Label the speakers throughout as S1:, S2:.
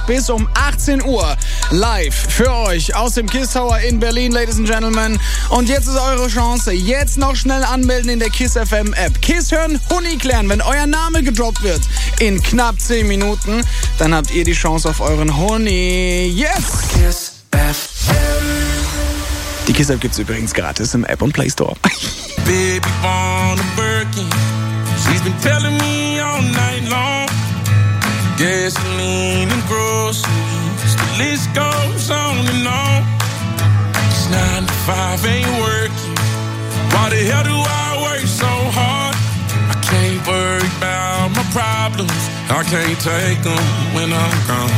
S1: bis um 18 Uhr live für euch aus dem KISS Tower in Berlin, Ladies and Gentlemen. Und jetzt ist eure Chance. Jetzt noch schnell anmelden in der KISS FM App. KISS hören, Huni klären. Wenn euer Name gedroppt wird in knapp 10 Minuten, dann habt ihr die Chance auf euren Huni. Yes! KISS FM. Die KISS App gibt's übrigens gratis im App und Play Store.
S2: Baby born a Birkin. She's been telling me all night long. Gasoline and groceries, the list goes on and on. It's 9 to 5, ain't working. Why the hell do I work so hard? I can't worry about my problems. I can't take them when I'm gone.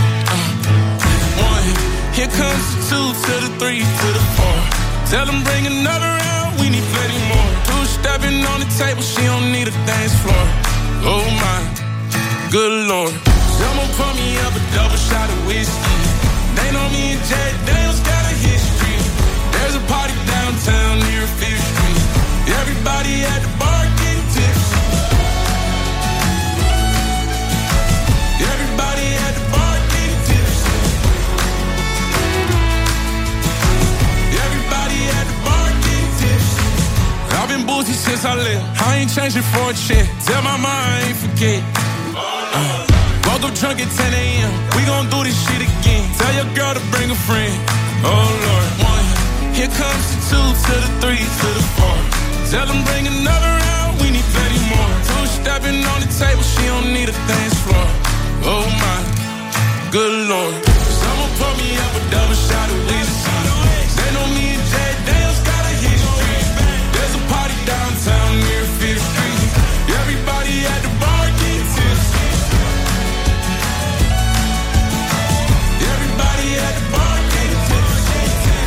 S2: 1, here comes the 2 to the 3 to the 4. Tell them bring another round, we need plenty more. 2 stepping on the table, she don't need a dance floor. Oh my, good Lord. Someone pour me up a double shot of whiskey. They know me and Jay Daniels got a history. There's a party downtown near 5th Street. Everybody at the bar getting tipsy. Everybody at the bar getting tipsy. Everybody at the bar getting tipsy. I've been boozy since I left. I ain't changing for a check. Tell my mind I ain't forget. Woke up drunk at 10 a.m. We gon' do this shit again. Tell your girl to bring a friend. Oh Lord. 1, here comes the 2 to the 3 to the 4. Tell them bring another round, we need plenty more. 2 stepping on the table, she don't need a dance floor. Oh my, good Lord. Someone pour me up a double shot of whiskey. They know me and Jay Daniels got a history. There's a party downtown near 5th Street. Everybody at the bar getting tipsy. Everybody at the bar getting tipsy.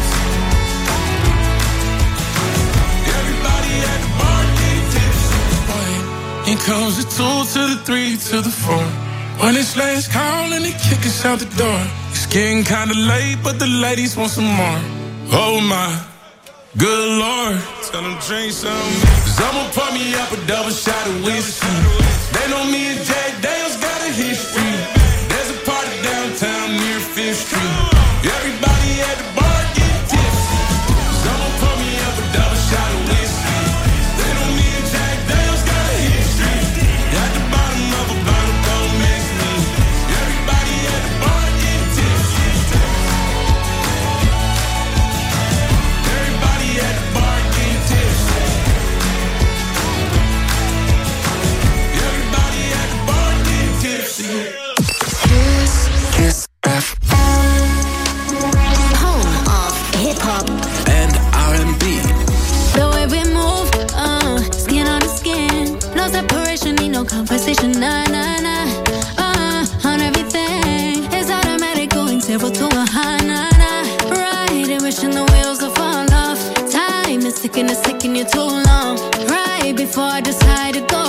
S2: Everybody at the bar getting tipsy. Here comes the 2 to the 3 to the 4. When it's last call and they kick us out the door. It's getting kinda late, but the ladies want some more. Oh my, good Lord. Tell them drink some. Someone pour me up a double shot of whiskey. They know me and Jay Daniels got a history. There's a party downtown near 5th Street. Everybody at the bar getting tipsy. Someone pour me up a double shot of whiskey. They know me and Jack Daniels got a history. At the bottom of a bottle, don't mix me. Everybody at the bar getting tipsy. Everybody at the bar getting tipsy. Everybody at the bar getting tipsy.
S3: KISS FM.
S4: Home of hip hop
S3: and R&B.
S4: The way we move, skin on the skin. No separation, need no conversation. Nah, nah, nah. On everything, it's automatic, going 0 to a high. Nah, nah. Right, and wishing the wheels will fall off. Time is ticking, it's taking you too long. Right before I decide to go.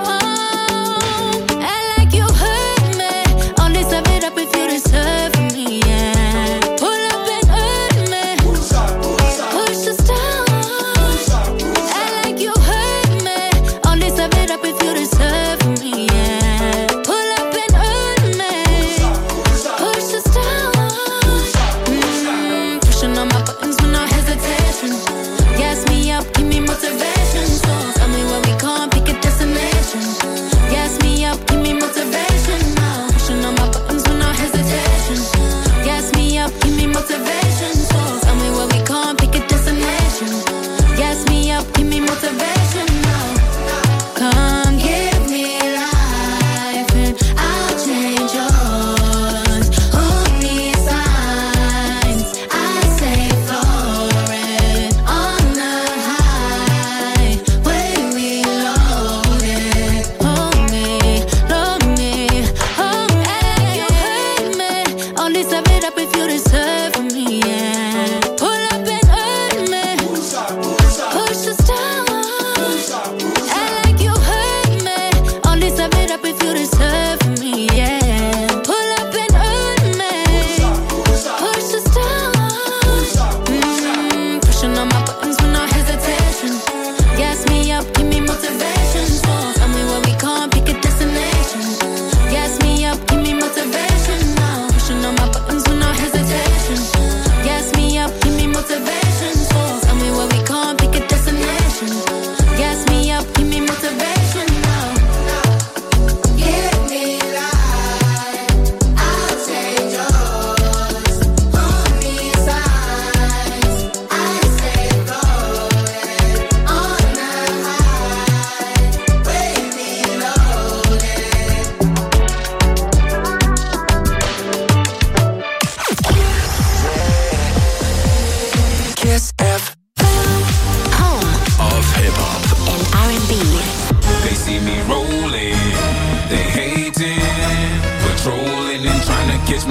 S4: Act like you hurt me. Only serve it up if you deserve me. Yeah. Pull up and hurt me. Push us down. Act like you hurt me. Only serve it up if you deserve me. Yeah. Pull up and hurt me. Push us down. Pushing on my buttons with no hesitation. Gas me up, give me motivation. So tell me where we going, pick a destination.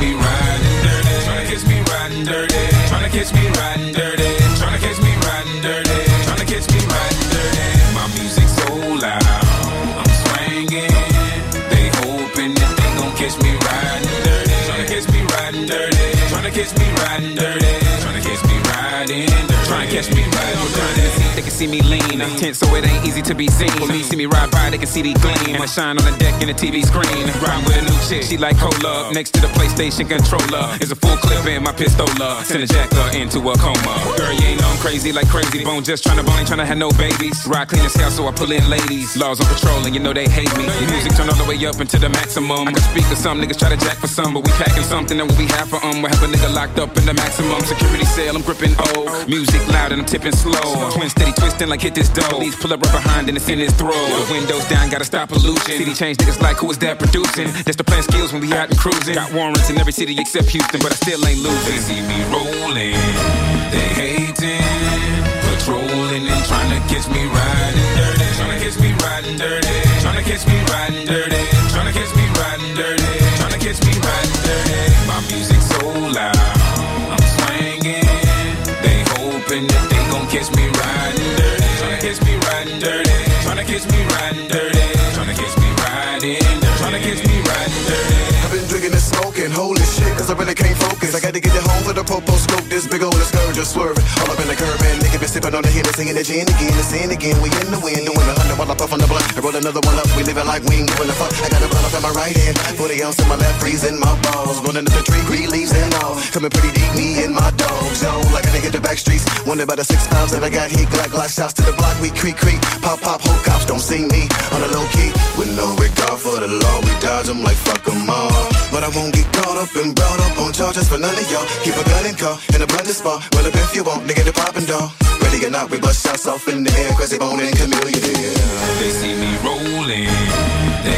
S2: me riding dirty. Tryna catch me riding dirty. Tryna catch me riding dirty. Tryna catch me riding dirty. Tryna catch me riding dirty. My music's so loud, I'm swinging. They hoping that they gon' catch me riding dirty. Tryna catch me riding dirty. Tryna catch me riding dirty. Tryna catch me riding dirty. Tryna catch me riding dirty.
S5: They can see me lean, tense so it ain't easy to be seen. For me, see me ride by, they can see the gleam. I shine on the deck in the TV screen. Ride with a new chick, she like cola. Next to the PlayStation controller is a full clip in my pistola. Send a jacker into a coma. Girl, you ain't know I'm crazy like Crazy Bone. Just tryna bone, ain't tryna have no babies. Ride clean as hell, so I pull in ladies. Laws on patrol, and you know they hate me. The music turn all the way up into the maximum. I can speak to some niggas try to jack for some, but we packing something that we have for We have a nigga locked up in the maximum security cell. I'm gripping O. Music loud and I'm tipping slow. Twin steady twisting like hit this dough. These pull up right behind and it's in his throat. The windows down, gotta stop pollution. City change niggas like who is that producing? That's the plan skills when we out and cruising. Got warrants in every city except Houston, but I still ain't losing.
S2: They see me rolling, they hating, patrolling and trying to catch me riding dirty. Trying to catch me riding dirty. Trying to catch me riding dirty. Trying to catch me riding dirty. Trying to catch me riding dirty. My music's so loud, I'm swinging. They hoping that they gon' catch me riding dirty. Tryna catch me riding dirty. Tryna catch me riding dirty. Tryna catch me riding dirty. Tryna catch me riding dirty.
S6: I've been drinking and smoking, holy shit, cause I really can't focus. I gotta get it home with a popo scope, this big old scourge just swerving. All up in the curb and nigga been sipping on the Henny, singing the gin again, the sin again. We in the wind, doing 100 while I puff on the blunt. I roll another one up, we living like we ain't giving a fuck. I got a blunt up in my right hand, 40 ounce in my left, freezing my balls. Running up the tree, green leaves and all. Coming pretty deep, me and my dogs. Yo, like I done hit the back streets. Wonder about the 6 pounds that I got here. Glock shots to the block, we creak. Pop, whole cops don't see me on the low key. With no regard for the law, we dodge them like fuck them all. But I won't get caught up and brought up on charges for none of y'all. Keep a gun in car, in a blended spot. Well, if you want, nigga, the poppin' dog. Ready or not, we bust shots off in the air. Crazy Bone and Chameleon, yeah.
S2: They see me rolling, they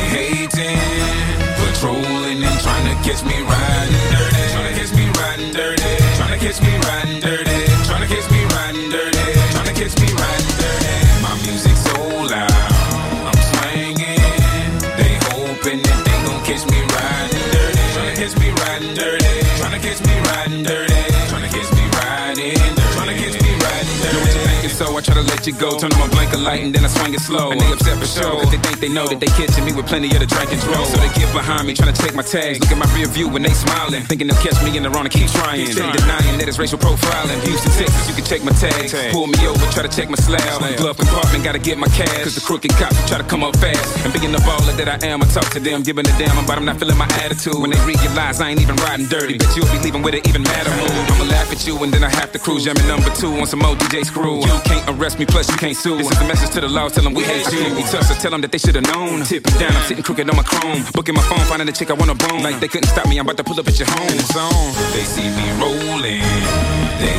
S2: hating, patrolling and trying to catch me riding dirty. Trying to catch me riding dirty. Trying to catch me riding dirty. Trying to catch me riding dirty. Trying to catch me riding dirty. My music's so loud, I'm swinging. They hoping that they gon' catch me riding dirty. Trying to catch me riding dirty. Trying to catch me riding dirty. Trying to catch me riding dirty. Trying to catch me riding dirty.
S5: Know what you're thinking, so I try to let you go. Turn on my blinker light and then I swing it slow. And they upset for sure, cause they think they know that they catching me with plenty of the drink and draw. So they get behind me, trying to take my tags. Look at my rear view when they smiling, thinking they'll catch me in the wrong and keep trying. They denying that it's racial profiling. Houston, Texas, you can check my tags. Pull me over, try to check my slab. Glove compartment, gotta get my cash. Cause the crooked cops try to come up fast. And being the baller that I am, I talk to them, giving a damn about them not feeling my attitude. When they realize I ain't even riding dirty, bet you'll be leaving with it even madder mood. I'ma laugh at you and then I have to cruise. Jamming number 2 on some more DJ Screw. You can't arrest me, plus you can't sue. This is a message to the law, tell them we hate you. We tough, so tell them that they should've known. Tipping down, I'm sitting crooked on my chrome. Booking my phone, finding a chick I wanna bone. Like they couldn't stop me, I'm about to pull up at your home. It's on.
S2: They see me rolling, they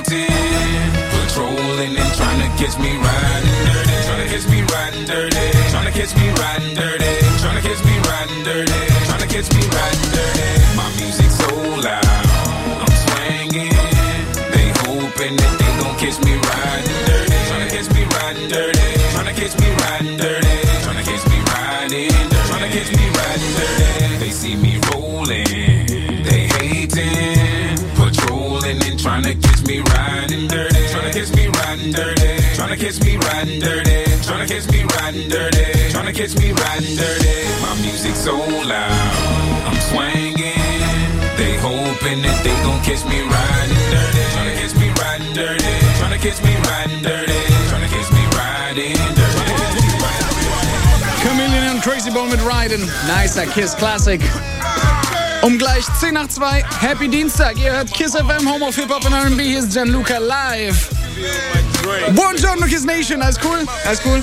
S2: hating, patrolling and trying to catch me riding dirty. Trying to catch me riding dirty. Trying to catch me riding dirty. Trying to catch me riding dirty. Trying to catch me riding dirty. My music's so loud, I'm swinging. They hoping that they gon' catch me riding dirty. Trying to catch me riding dirty. Trying to catch me riding dirty. Trying to catch me riding dirty. Trying to catch me riding dirty. They see me rolling, they hating, patrolling and trying to catch me riding dirty. Trying to catch me riding dirty. Trying to catch me riding dirty. Trying to catch me riding dirty. Trying to catch me riding dirty. My music's so loud, I'm swinging. They hoping that they gon' catch me riding dirty. Trying to catch me riding dirty. Trying to catch me riding dirty. Trying to catch me riding dirty.
S1: Chameleon und Crazy Bone mit Riding. Nicer Kiss Classic. Gleich 10 nach 2. Happy Dienstag. Ihr hört Kiss FM, Home of Hip Hop und R&B. Hier ist Gianluca live. Buongiorno Kiss Nation. Alles cool? Alles cool?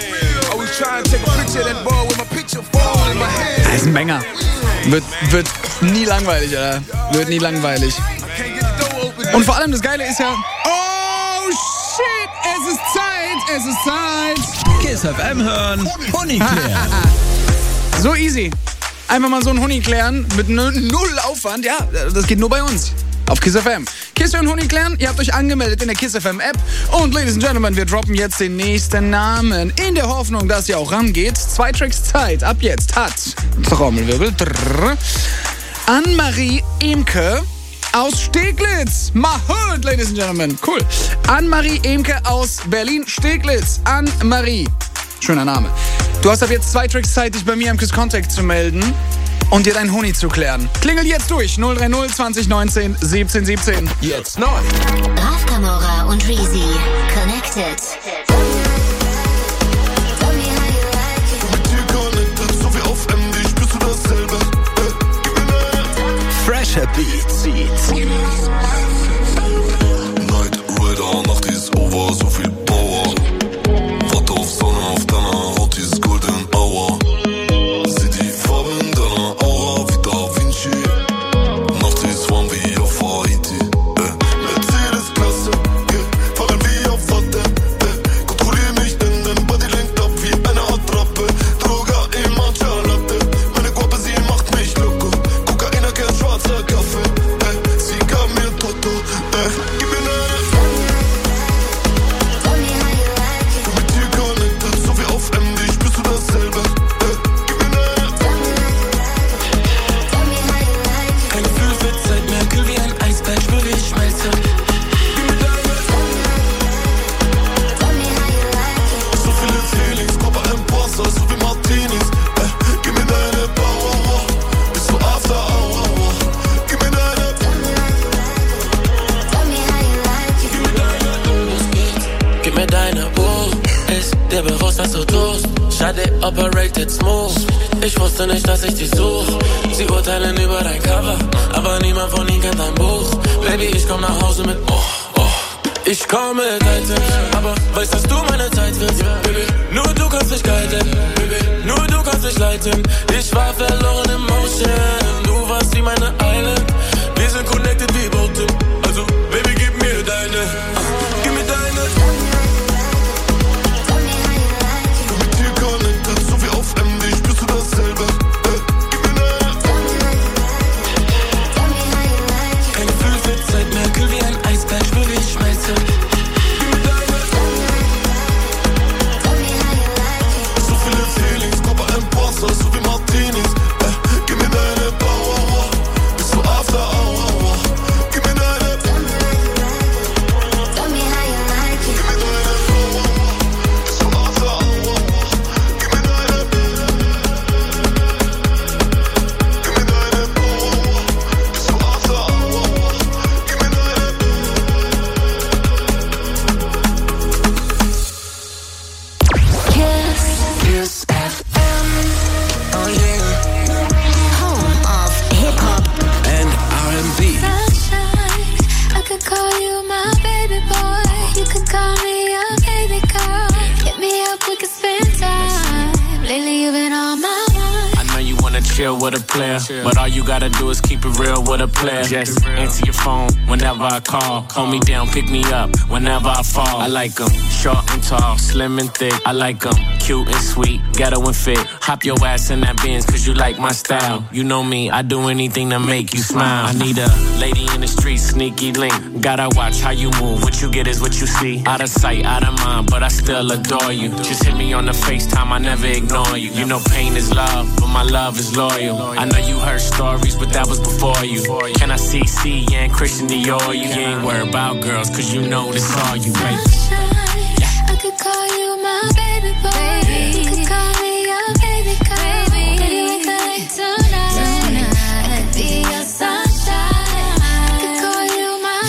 S1: Das ist ein Banger. Wird nie langweilig, Alter. Wird nie langweilig. Und vor allem das Geile ist ja... Oh shit! Es ist Zeit!
S7: Kiss FM hören, Honig klären.
S1: So easy. Einfach mal so einen Honig klären mit null Aufwand. Ja, das geht nur bei uns. Auf Kiss FM. Kiss und Honig klären, ihr habt euch angemeldet in der Kiss FM App. Und Ladies and Gentlemen, wir droppen jetzt den nächsten Namen. In der Hoffnung, dass ihr auch rangeht. 2 Tracks Zeit ab jetzt hat Trommelwirbel. Anne-Marie Emke aus Steglitz. Mahut, ladies and gentlemen. Cool. Anne-Marie Emke aus Berlin-Steglitz. Anne-Marie. Schöner Name. Du hast ab jetzt 2 Tracks Zeit, dich bei mir im Kiss Contact zu melden und dir deinen Honig zu klären. Klingel jetzt durch. 030 2019 1717.
S7: Jetzt neu.
S4: Raf Camora und Reezy. Connected.
S7: Fresher Beats.
S8: Night Rider, Nacht ist over, so viel Power. Warte auf Sonne, auf deiner Haut ist Golden Hour. Sieh die Farben deiner Aura wie Da Vinci. Nacht ist warm wie auf Haiti. Mercedes-Klasse, fahren wie auf Watte. Kontrollier mich, denn dein Body lenkt ab wie eine Attrappe. Droga im Matcha Latte, meine Guappe, sie macht mich loco. Kokaina, kein schwarzer Kaffee. Sie gab mir Toto, gib mir eine. Mit dir connected, so wie auf MD, spürst du dasselbe. Gib mir eine.
S2: Kein Gefühl für Zeit mehr, kühl wie ein Eisberg, spür wie ich schmelze.
S8: Gib mir deine. So viele Feelings, Papa Imposter, so wie Martinis. Gib mir deine Power, bis zu After Hour. Gib mir deine.
S2: Gib mir deine Uhr, ist dir bewusst, dass du tust. Schade, operated smooth. Ich wusste nicht, dass ich dich such. Sie urteilen über dein Cover, aber niemand von ihnen kennt dein Buch. Baby, ich komm nach Hause mit Ich komm mit Items, aber weißt, dass du meine Zeit willst. Baby, nur du kannst mich guiden. Baby, nur du kannst mich leiten. Ich war verloren im Motion. Du warst wie meine Island. Wir sind connected wie Boating. Also, Baby, gib mir deine. Gib mir deine.
S8: Mit dir connected, so wie auf MD, spürst du dasselbe. Gib mir deine.
S2: Kein Gefühl für Zeit mehr, kühl wie ein Eisberg, spür wie ich schmelze.
S8: Gib mir deine. So viele Feelings, Papa Imposter, so wie Martinis. Gib mir deine Power, bis zu After Hour. Gib mir deine. Gib mir deine Power, bis zu After Hour. Gib mir deine. Gib mir deine Power, bis zu After Hour. Gib mir deine.
S4: Kiss FM.
S2: Oh yeah.
S4: Home of hip hop.
S7: And R&B.
S4: Sunshine. I could call you my baby boy. You could call me your baby girl. Hit me up, we could spend time. Lately you've been on my mind.
S9: I know you wanna chill with a player, but all you gotta do is keep it real with a player. Just answer your phone whenever I call. Hold me down, pick me up whenever I fall. I like 'em short and tall, slim and thick. I like 'em cute and sweet, ghetto and fit. Hop your ass in that Benz cause you like my style. You know me, I do anything to make you smile. I need a lady in the street, sneaky link. Gotta watch how you move, what you get is what you see. Out of sight, out of mind, but I still adore you. Just hit me on the FaceTime, I never ignore you. You know pain is love, but my love is loyal. I know you heard stories, but that was before you. Can I see yeah, and Christian Dior? You ain't worried about girls, cause you know this all you, right?
S4: Sunshine. I could call you my baby boy. You could call me your baby girl. Baby, we could tonight. I could be your sunshine. I could call you my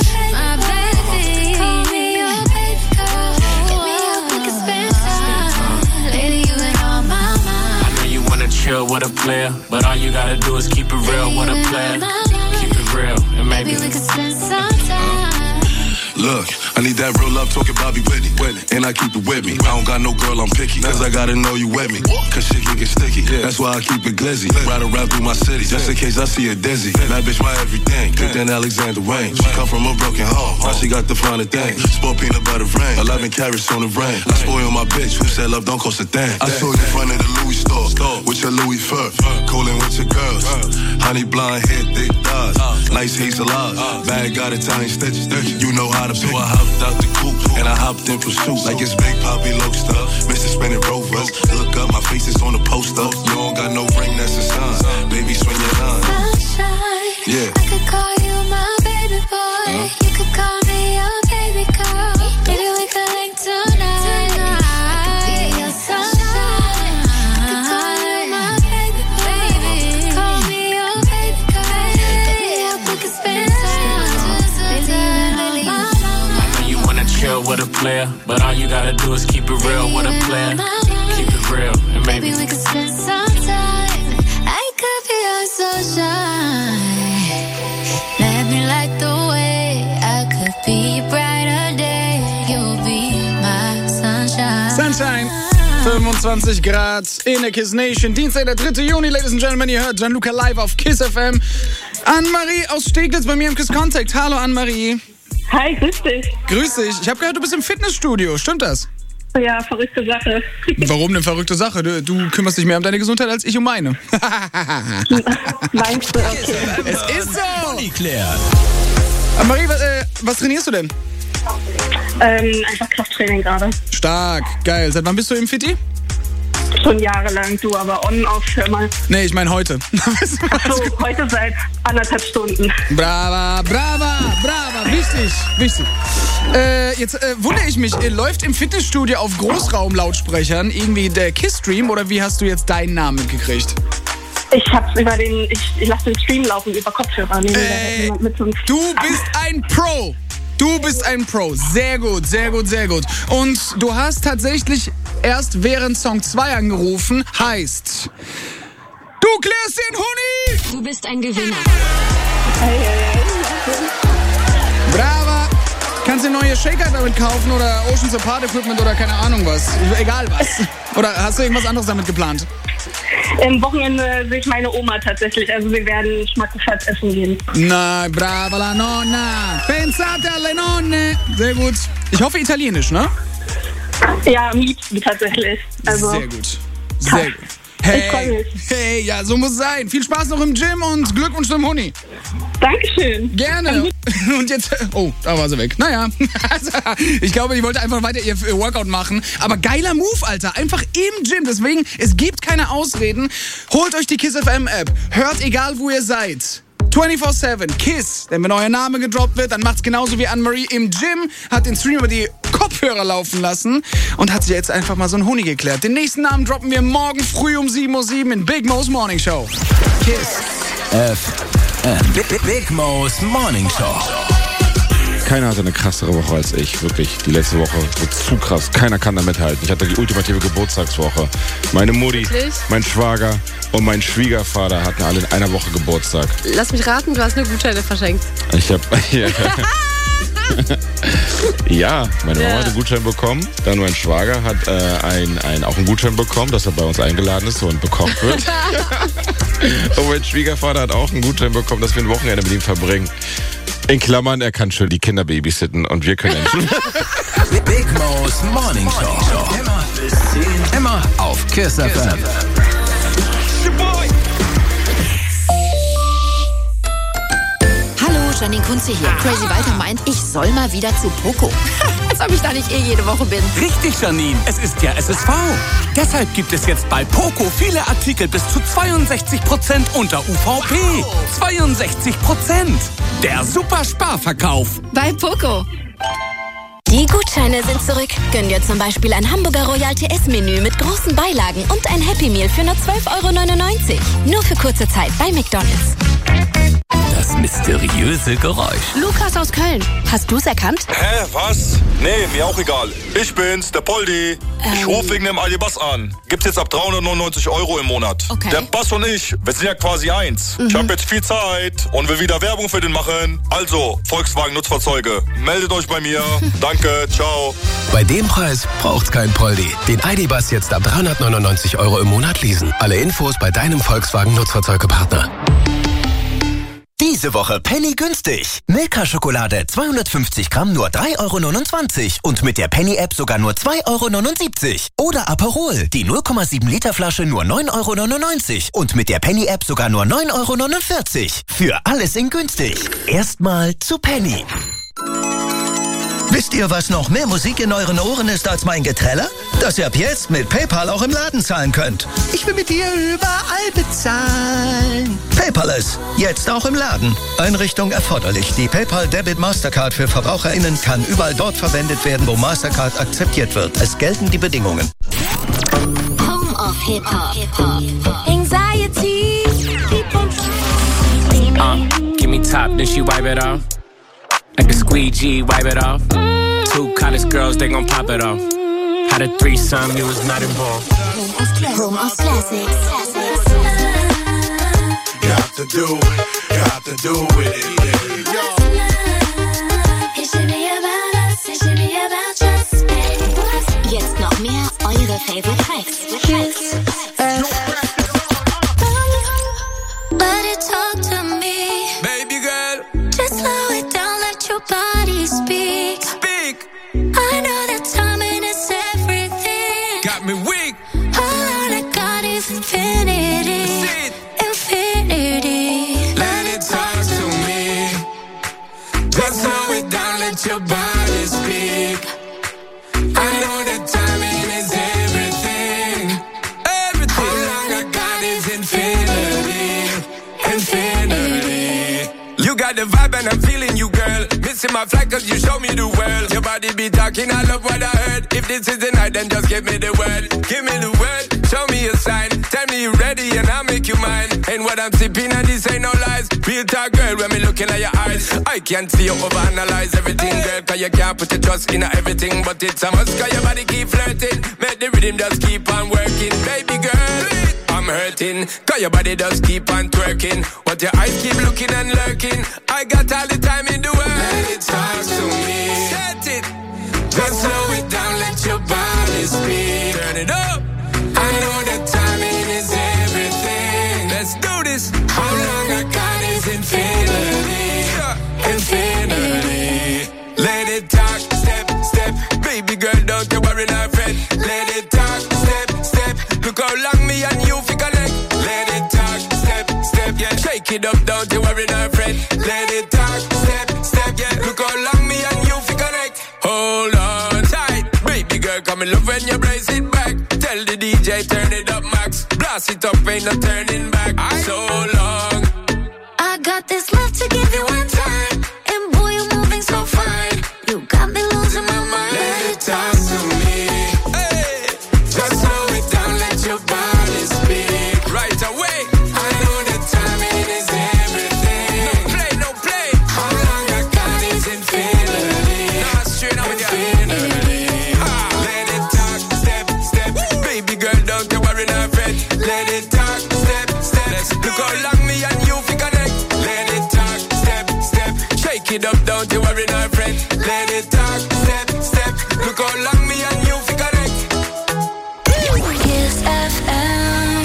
S4: baby. Call me your baby girl. Hit me up, we could spend time. Lately you been on my mind.
S9: I know you wanna chill with a player, but all you gotta do is keep it real with a player. Keep it real, and maybe
S4: Maybe we could spend some time.
S8: Look, I need that real love talking Bobby Whitney. And I keep it with me. I don't got no girl, I'm picky. Cause I gotta know you with me. Cause shit can get sticky. That's why I keep it glizzy. Ride around through my city. Just in case I see a dizzy. That bitch my everything. Picked in Alexander Wayne. She come from a broken home. Now she got the finer thing. Sport peanut butter rain. 11 carats on the rain. I spoil my bitch. Who said love don't cost a thing? I saw you in front of the Louis store. With your Louis fur. Coolin' with your girls. Honey blonde hair, thick thighs. Nice hazel eyes. Bag got Italian stitches. You know how to pick. So I hopped out the coupe. And I hopped in pursuit. Like it's Big Poppy Loaster. Mr. Spinning Rovers. Look up, my face is on the poster. You don't got no ring, that's a sign. Baby, swing your line.
S4: Sunshine.
S8: Yeah.
S4: I could call you my baby boy. You could call me your baby girl. Maybe we could link tonight. I could be your sunshine. I could call you my baby boy. Call me your baby girl. Baby, I we could spend time.
S9: I know you wanna chill with a player, but all you gotta do is keep it real with a player. Keep it real, and maybe
S4: we could spend some time. I could be your sunshine. Let me light the way. I could be a brighter day. You'll be my sunshine.
S1: Sunshine. 25 Grad in der Kiss Nation. Dienstag, der 3. Juni, Ladies and Gentlemen. Ihr hört Gianluca live auf Kiss FM. Anne-Marie aus Steglitz bei mir im Kiss Contact. Hallo Anne-Marie.
S10: Hi, grüß dich.
S1: Grüß dich. Ich habe gehört, du bist im Fitnessstudio. Stimmt das?
S10: Ja, verrückte Sache.
S1: Warum denn verrückte Sache? Du kümmerst dich mehr um deine Gesundheit als ich um meine.
S10: Meinst du? Okay.
S1: Es ist so.
S7: Uniklären.
S1: Anne-Marie, was trainierst du denn?
S10: Einfach Krafttraining gerade.
S1: Stark, geil. Seit wann bist du im Fitti?
S10: Schon jahrelang, du, aber on-off, hör mal.
S1: Nee, ich meine heute.
S10: Achso, heute seit 1,5 Stunden.
S1: Brava, wichtig. Jetzt wundere ich mich, läuft im Fitnessstudio auf Großraumlautsprechern irgendwie der Kiss-Stream oder wie hast du jetzt deinen Namen gekriegt?
S10: Ich lasse den Stream laufen über Kopfhörer.
S1: Du bist ein Pro. Du bist ein Pro. Sehr gut. Und du hast tatsächlich erst während Song 2 angerufen. Heißt, du klärst den Huni!
S4: Du bist ein Gewinner.
S1: Brava! Kannst du neue Shaker damit kaufen oder Ocean Support Equipment oder keine Ahnung was. Egal was. Oder hast du irgendwas anderes damit geplant?
S10: Am Wochenende sehe ich meine Oma tatsächlich. Also wir werden schmackhaft essen gehen.
S1: Na, brava la nonna. Pensate alle nonne. Sehr gut. Ich hoffe italienisch, ne?
S10: Ja, am liebsten tatsächlich. Also,
S1: sehr gut. Hey, ja, so muss es sein. Viel Spaß noch im Gym und Glückwunsch zum Huni.
S10: Dankeschön.
S1: Gerne. Und jetzt, oh, da war sie weg. Naja, ich glaube, die wollte einfach weiter ihr Workout machen. Aber geiler Move, Alter. Einfach im Gym. Deswegen, es gibt keine Ausreden. Holt euch die Kiss FM App. Hört egal, wo ihr seid. 24/7 Kiss. Denn wenn euer Name gedroppt wird, dann macht's genauso wie Anne-Marie im Gym. Hat den Stream über die Kopfhörer laufen lassen und hat sich jetzt einfach mal so einen Honig geklärt. Den nächsten Namen droppen wir morgen früh um 7:07 Uhr in Big Mo's Morning Show. Kiss
S7: FM. Big Mo's Morning Show.
S11: Keiner hatte eine krassere Woche als ich, wirklich. Die letzte Woche wird zu krass. Keiner kann da mithalten. Ich hatte die ultimative Geburtstagswoche. Meine Mutti, mein Schwager und mein Schwiegervater hatten alle in einer Woche Geburtstag.
S12: Lass mich raten, du hast nur Gutscheine verschenkt.
S11: Ich hab... Ja, meine Mama hat einen Gutschein bekommen. Dann mein Schwager hat auch einen Gutschein bekommen, dass er bei uns eingeladen ist und bekocht wird. Und mein Schwiegervater hat auch einen Gutschein bekommen, dass wir ein Wochenende mit ihm verbringen. In Klammern, er kann schon die Kinder babysitten und wir können
S7: Big Mo's Morning Show. Immer bis 10. Immer auf Kiss FM.
S13: Hallo, Janine Kunze hier. Crazy Walter meint, ich soll mal wieder zu Poco. Als ob ich da nicht jede Woche bin.
S14: Richtig, Janine. Es ist ja SSV. Deshalb gibt es jetzt bei Poco viele Artikel bis zu 62% unter UVP. 62%. Der super Sparverkauf.
S13: Bei Poco.
S4: Die Gutscheine sind zurück. Gönn dir zum Beispiel ein Hamburger Royal TS-Menü mit großen Beilagen und ein Happy Meal für nur 12,99 €. Nur für kurze Zeit bei McDonald's.
S7: Das mysteriöse Geräusch.
S13: Lukas aus Köln. Hast du's erkannt?
S15: Hä, was? Nee, mir auch egal. Ich bin's, der Poldi. Ich rufe wegen dem Aldi-Bass an. Gibt's jetzt ab 399 € im Monat.
S13: Okay.
S15: Der Bass und ich, wir sind ja quasi eins. Ich habe jetzt viel Zeit und will wieder Werbung für den machen. Also, Volkswagen Nutzfahrzeuge, meldet euch bei mir. Danke, ciao.
S7: Bei dem Preis braucht's kein Poldi. Den ID-Bass jetzt ab 399 € im Monat leasen. Alle Infos bei deinem Volkswagen Nutzfahrzeugepartner.
S16: Diese Woche Penny günstig. Milka-Schokolade 250 Gramm nur 3,29 € und mit der Penny-App sogar nur 2,79 €. Oder Aperol, die 0,7 Liter Flasche nur 9,99 € und mit der Penny-App sogar nur 9,49 €. Für alles in günstig. Erstmal zu Penny.
S17: Wisst ihr, was noch mehr Musik in euren Ohren ist als mein Geträller? Dass ihr ab jetzt mit PayPal auch im Laden zahlen könnt. Ich will mit dir überall bezahlen. PayPal jetzt auch im Laden. Einrichtung erforderlich. Die PayPal Debit Mastercard für VerbraucherInnen kann überall dort verwendet werden, wo Mastercard akzeptiert wird. Es gelten die Bedingungen.
S4: Home of Hip-Hop. Anxiety.
S9: Give me top, then she wipe it off. Like a squeegee, wipe it off. 2 college girls, they gon' pop it off. Had a threesome, you was not involved.
S4: Home of Classics.
S8: Got to do with it, yeah.
S4: It should be about us, it should be about just me. Jetzt noch mehr eure Favorite Tracks. Kiss FM. Let it talk to me,
S2: baby girl.
S4: Just slow it down, let your body speak. I know that timing is everything.
S2: Got me weak.
S4: All I got is infinity. Infinity.
S2: Let it talk to me. Just slow it down, let your body speak. I know that timing is everything. Everything. All I got is infinity. Infinity. You got the vibe and I'm feeling you, girl. Missing my flight cause you show me the world. Your body be talking, I love what I heard. If this is the night, then just give me the word. Give me the word, show me a sign. Tell me you're ready and I'll make you mine. And what I'm sipping and this ain't no lies. Real talk, girl, when me looking at your eyes. I can't see you overanalyze everything, girl. Cause you can't put your trust in everything. But it's a must cause your body keep flirting. Make the rhythm just keep on working. Baby girl, I'm hurting. Cause your body does keep on twerking. But your eyes keep looking and lurking. I got all the time in the world. Let it talk to me. Set it. Just slow it down, let your body speak. Turn it up. I know that timing is everything. Let's do this. How long I got is infinity. Infinity. Let it talk, step, step. Baby girl, don't you worry, not fret. Let it talk, step, step. Look how long me and you fi connect. Let it talk, step, step, yeah. Shake it up, don't you worry, not fret. Let it talk, step, step, yeah. Look how long me and you fi connect. Hold on tight, baby girl, come in love when you brace it back. Tell the DJ turn it up max. Blast it up, ain't no turning back. So long.
S4: I got this love to give you one time. And boy, you're moving so fine. You got me losing my mind.
S2: Let it talk to me. Hey, just slow it down, let your body speak. Right away. I know that timing is everything. No play. How long I got is infinity. Nah, straight up infinity. Let it talk, step, step. Baby girl, don't you worry, not fret. Let it talk, step, step. Look how long me and you fi connect. Let it talk, step, step. Shake it up, don't you worry, not fret. Let it talk, step, step. Look how long me and you fi connect.
S4: Kiss FM.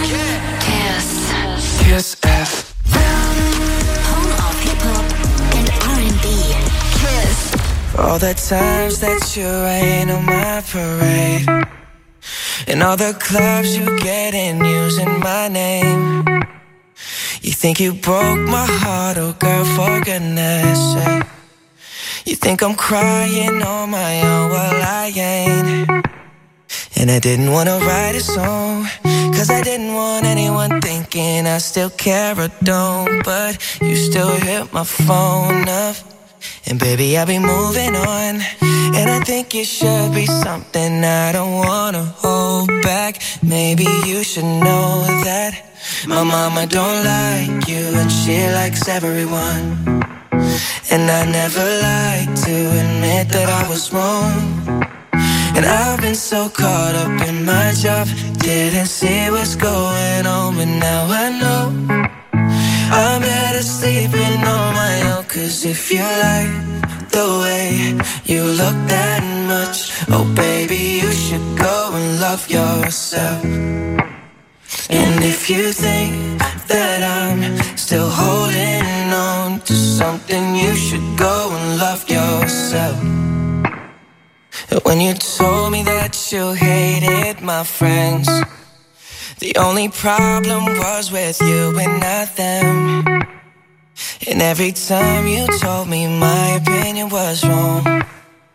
S2: Kiss FM.
S4: Home of hip-hop and R&B. Kiss.
S18: For all the times that you rain on my parade, and all the clubs you get in using my name. You think you broke my heart, oh girl, for goodness sake. You think I'm crying on my own, well I ain't. And I didn't wanna write a song, cause I didn't want anyone thinking I still care or don't. But you still hit my phone up, and baby I'll be moving on. And I think it should be something I don't wanna hold back. Maybe you should know that my mama don't like you and she likes everyone. And I never like to admit that I was wrong. And I've been so caught up in my job, didn't see what's going on, but now I know I'm better sleeping on my own. Cause if you like the way you look that much, oh baby, you should go and love yourself. And if you think that I'm still holding on to something, you should go and love yourself. When you told me that you hated my friends, the only problem was with you and not them. And every time you told me my opinion was wrong,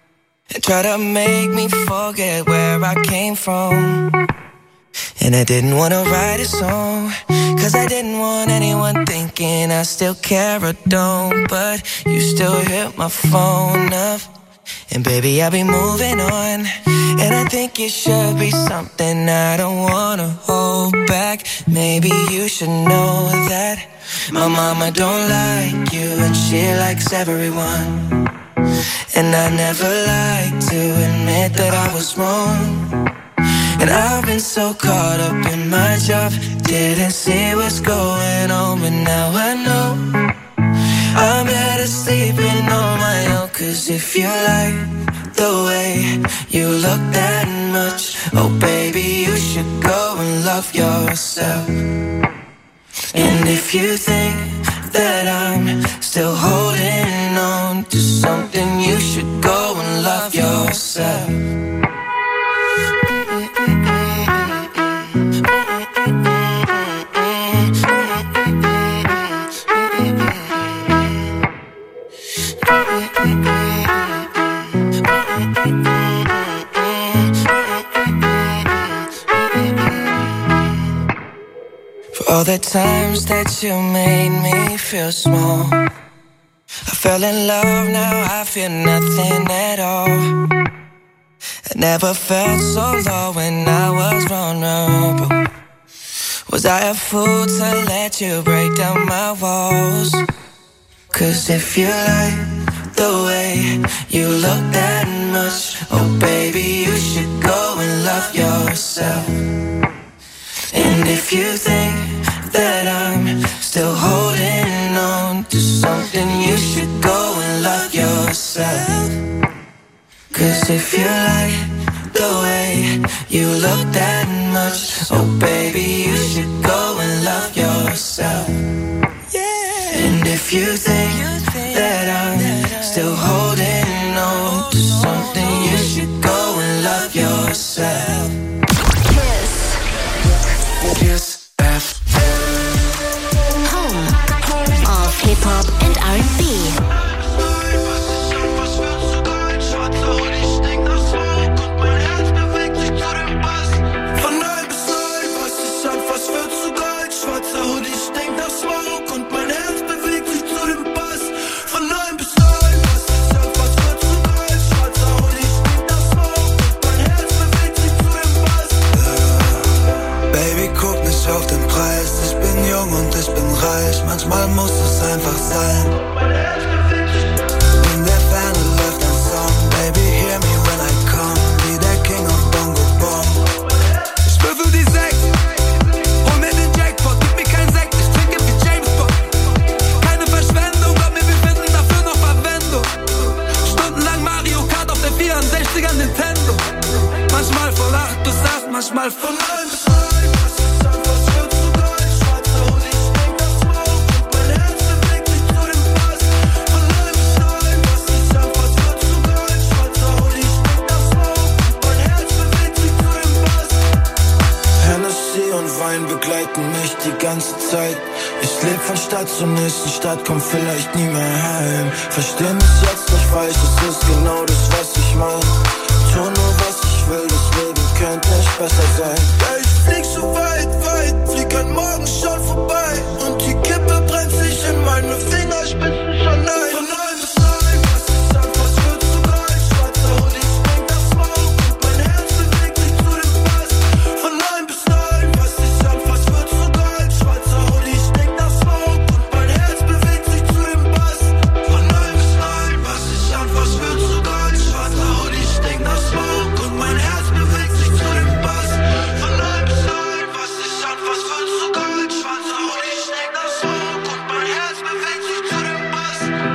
S18: and try to make me forget where I came from. And I didn't wanna write a song, cause I didn't want anyone thinking I still care or don't. But you still hit my phone up, and baby, I'll be moving on. And I think it should be something I don't wanna hold back. Maybe you should know that my mama don't like you, and she likes everyone. And I never like to admit that I was wrong. And I've been so caught up in my job, didn't see what's going on, but now I know I'm better sleeping on my own. Cause if you like the way you look that much, oh baby, you should go and love yourself. And if you think that I'm still holding on to something, you should go and love yourself. All the times that you made me feel small, I fell in love, now I feel nothing at all. I never felt so low when I was vulnerable. Was I a fool to let you break down my walls? Cause if you like the way you look that much, oh baby, you should go and love yourself. And if you think that I'm still holding on to something, you should go and love yourself. Cause if you like the way you look that much, oh baby, you should go and love yourself. And if you think that I'm still holding on to something, you should go and love yourself. Kiss FM,
S4: home of Hip-Hop and R&B.
S2: Von 9 bis 9, was ich anfass, wird zu Gold. Schwarzer Hoodie stinkt nach Smoke und mein Herz bewegt sich zu dem Bass. Von 9 bis 9, was ich anfass, wird zu Gold. Schwarzer Hoodie stinkt nach Smoke und mein Herz bewegt sich zu dem Bass.
S19: Baby, guck nicht auf den Preis. Ich bin jung und ich bin reich. Manchmal muss es einfach sein. In der Ferne läuft ein Song. Baby, hear me when I come. Wie der King of Bongo Bong.
S2: Ich würfel die 6, hol mir den Jackpot, gib mir keinen Sekt, ich trinke wie James Bond. Keine Verschwendung, glaub mir, wir finden dafür noch Verwendung. Stundenlang Mario Kart auf der 64er Nintendo. Manchmal von 8 bis 8, manchmal von 9 bis 9.
S19: Begleiten mich die ganze Zeit. Ich leb von Stadt zur nächsten Stadt, komm vielleicht nie mehr heim. Versteh mich jetzt nicht falsch, es ist genau das, was ich mein. Tu nur, was ich will, das Leben könnte nicht besser sein.
S2: Ja, ich flieg so weit, weit, flieg an morgen schon vorbei. Und die Kippe brennt sich in meine Fingerspitzen schon ein. Von 9 bis 9, was ich anfass, wird zu Gold. Schwarzer Hoodie stinkt nach Smoke und mein Herz bewegt sich zu dem Bass. Von 9 bis 9, was ich anfass, wird zu Gold. Schwarzer Hoodie stinkt nach Smoke und mein Herz bewegt sich zu dem Bass. Von 9 bis 9, was ich anfass, wird zu Gold. Schwarzer Hoodie stinkt nach Smoke und mein Herz bewegt sich zu dem Bass. Von 9 bis 9, was ich anfass, wird zu Gold. Schwarzer Hoodie stinkt nach Smoke und mein Herz bewegt sich zu dem Bass.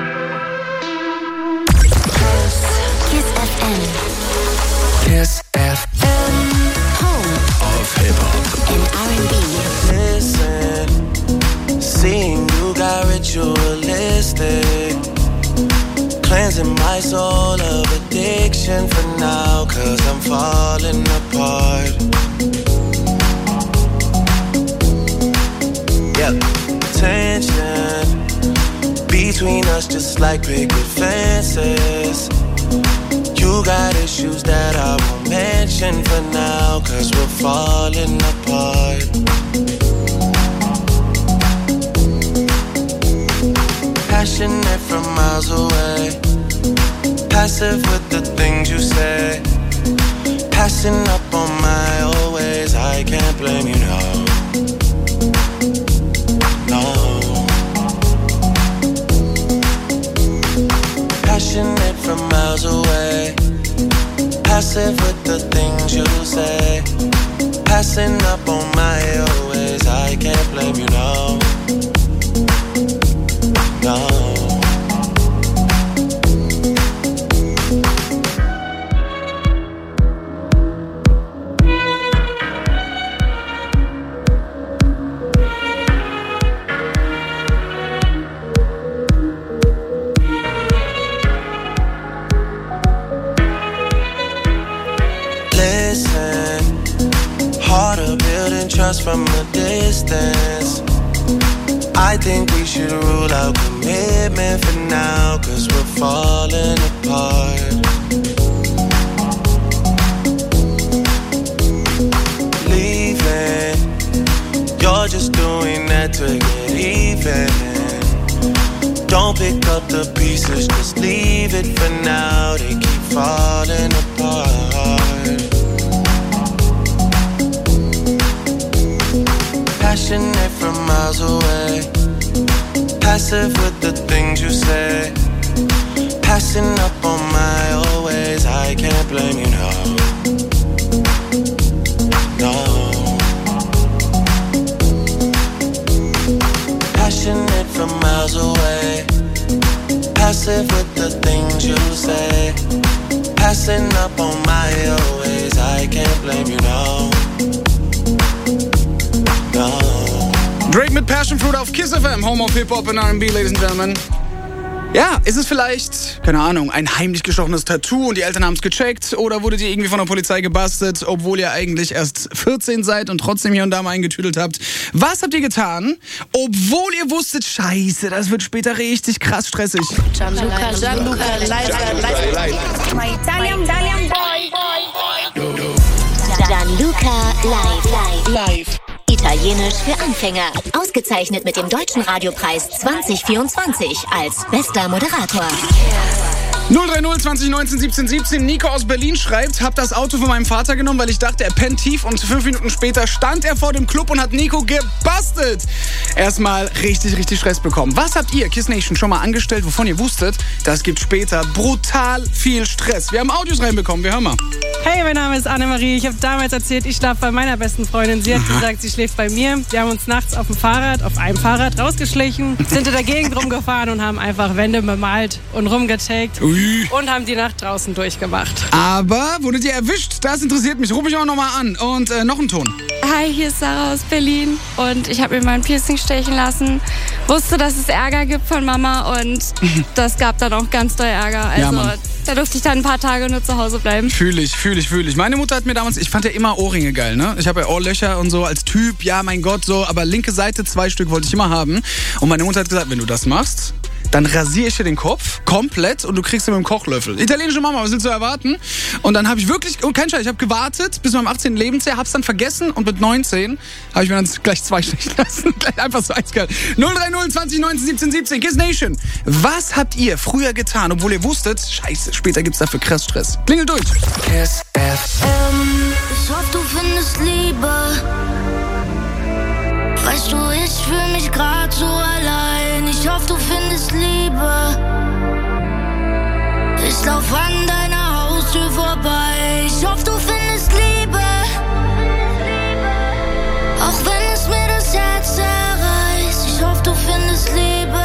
S4: Kiss FM.
S18: Kiss FM,
S4: home
S18: of Hip-Hop
S4: and R&B.
S18: Listen, seeing you got ritualistic, cleansing my soul of addiction for now, cause I'm falling apart. Yeah, tension between us just like picket fences. You You got issues that I won't mention for now, 'cause we're falling apart. Passionate from miles away, passive with the things you say, passing up on my old ways. I can't blame you, no. Passionate from miles away, passive with the things you say, passing up on my old ways. I can't blame you, no. No. Trust from a distance. I think we should rule out commitment for now, 'cause we're falling apart. Leaving, you're just doing that to get even. Don't pick up the pieces, just leave it for now. They keep falling apart. Passionate from miles away, passive with the things you say, passing up on my old ways. I can't blame you, no. No. Passionate from miles away, passive with the things you say, passing up on my old ways. I can't blame you, no.
S1: Drake mit Passion Fruit auf Kiss FM, Home of Hip-Hop and R&B, ladies and gentlemen. Ja, ist es vielleicht, keine Ahnung, ein heimlich gestochenes Tattoo und die Eltern haben es gecheckt, oder wurdet ihr irgendwie von der Polizei gebastelt, obwohl ihr eigentlich erst 14 seid und trotzdem hier und da mal eingetüdelt habt? Was habt ihr getan, obwohl ihr wusstet, scheiße, das wird später richtig krass stressig?
S4: Gianluca live. Italienisch für Anfänger. Ausgezeichnet mit dem Deutschen Radiopreis 2024 als bester Moderator.
S1: 030 2019 17 17. Nico aus Berlin schreibt, hab das Auto von meinem Vater genommen, weil ich dachte, er pennt tief, und 5 Minuten später stand er vor dem Club und hat Nico gebastelt. Erstmal richtig Stress bekommen. Was habt ihr, Kiss Nation, schon mal angestellt, wovon ihr wusstet, das gibt später brutal viel Stress? Wir haben Audios reinbekommen, wir hören mal.
S20: Hey, mein Name ist Annemarie. Ich habe damals erzählt, ich schlafe bei meiner besten Freundin. Sie hat gesagt, sie schläft bei mir. Wir haben uns nachts auf einem Fahrrad rausgeschlichen, sind in der Gegend rumgefahren und haben einfach Wände bemalt und rumgetaggt. Und haben die Nacht draußen durchgemacht.
S1: Aber wurdet ihr erwischt? Das interessiert mich. Ruf ich auch nochmal an. Und noch ein Ton.
S21: Hi, hier ist Sarah aus Berlin. Und ich habe mir mein Piercing stechen lassen. Wusste, dass es Ärger gibt von Mama. Und das gab dann auch ganz doll Ärger. Also ja, da durfte ich dann ein paar Tage nur zu Hause bleiben. Fühl ich.
S1: Meine Mutter hat mir damals, ich fand ja immer Ohrringe geil, ne? Ich habe ja Ohrlöcher und so als Typ. Ja, mein Gott, so. Aber linke Seite 2 Stück wollte ich immer haben. Und meine Mutter hat gesagt, wenn du das machst, dann rasiere ich dir den Kopf komplett und du kriegst ihn mit dem Kochlöffel. Italienische Mama, was willst du erwarten? Und dann habe ich wirklich, kein Scheiß, ich habe gewartet bis meinem 18. Lebensjahr, hab's dann vergessen, und mit 19 habe ich mir dann gleich 2 stechen lassen. Gleich einfach so eiskalt. 030 20 19 17 17. Kiss Nation. Was habt ihr früher getan, obwohl ihr wusstet, scheiße, später gibt's dafür krass Stress? Klingelt durch.
S4: Kiss FM. Ich hoffe, du findest Liebe. Weißt du, ich fühl mich grad so allein. Ich hoffe, du findest Liebe. Ich lauf an deiner Haustür vorbei. Ich hoffe, du findest Liebe. Auch wenn es mir das Herz zerreißt. Ich hoffe, du findest Liebe.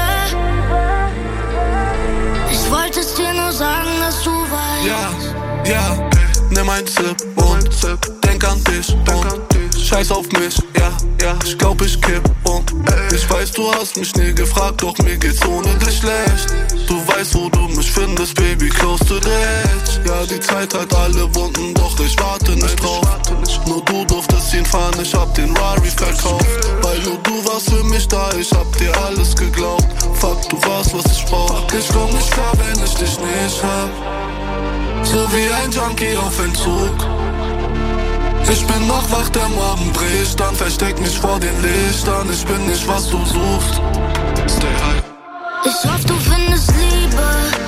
S4: Ich wollte es dir nur sagen, dass du weißt.
S8: Ja, nimm ein Sip und denk an dich und scheiß auf mich, ja, ich glaub ich kipp und ich weiß, du hast mich nie gefragt, doch mir geht's ohne dich schlecht. Du weißt, wo du mich findest, Baby, close to the edge. Ja, die Zeit hat alle Wunden, doch ich warte nicht drauf. Nur du durftest ihn fahren, ich hab den Rari verkauft. Weil nur du warst für mich da, ich hab dir alles geglaubt. Fuck, du warst, was ich brauch. Ich komm nicht klar, wenn ich dich nicht hab.
S19: so wie ein Junkie auf Entzug. Ich bin noch wach, der Morgen bricht, dann versteck mich vor den Lichtern. Ich bin nicht, was du suchst. Stay high.
S4: Ich hoffe, du findest Liebe.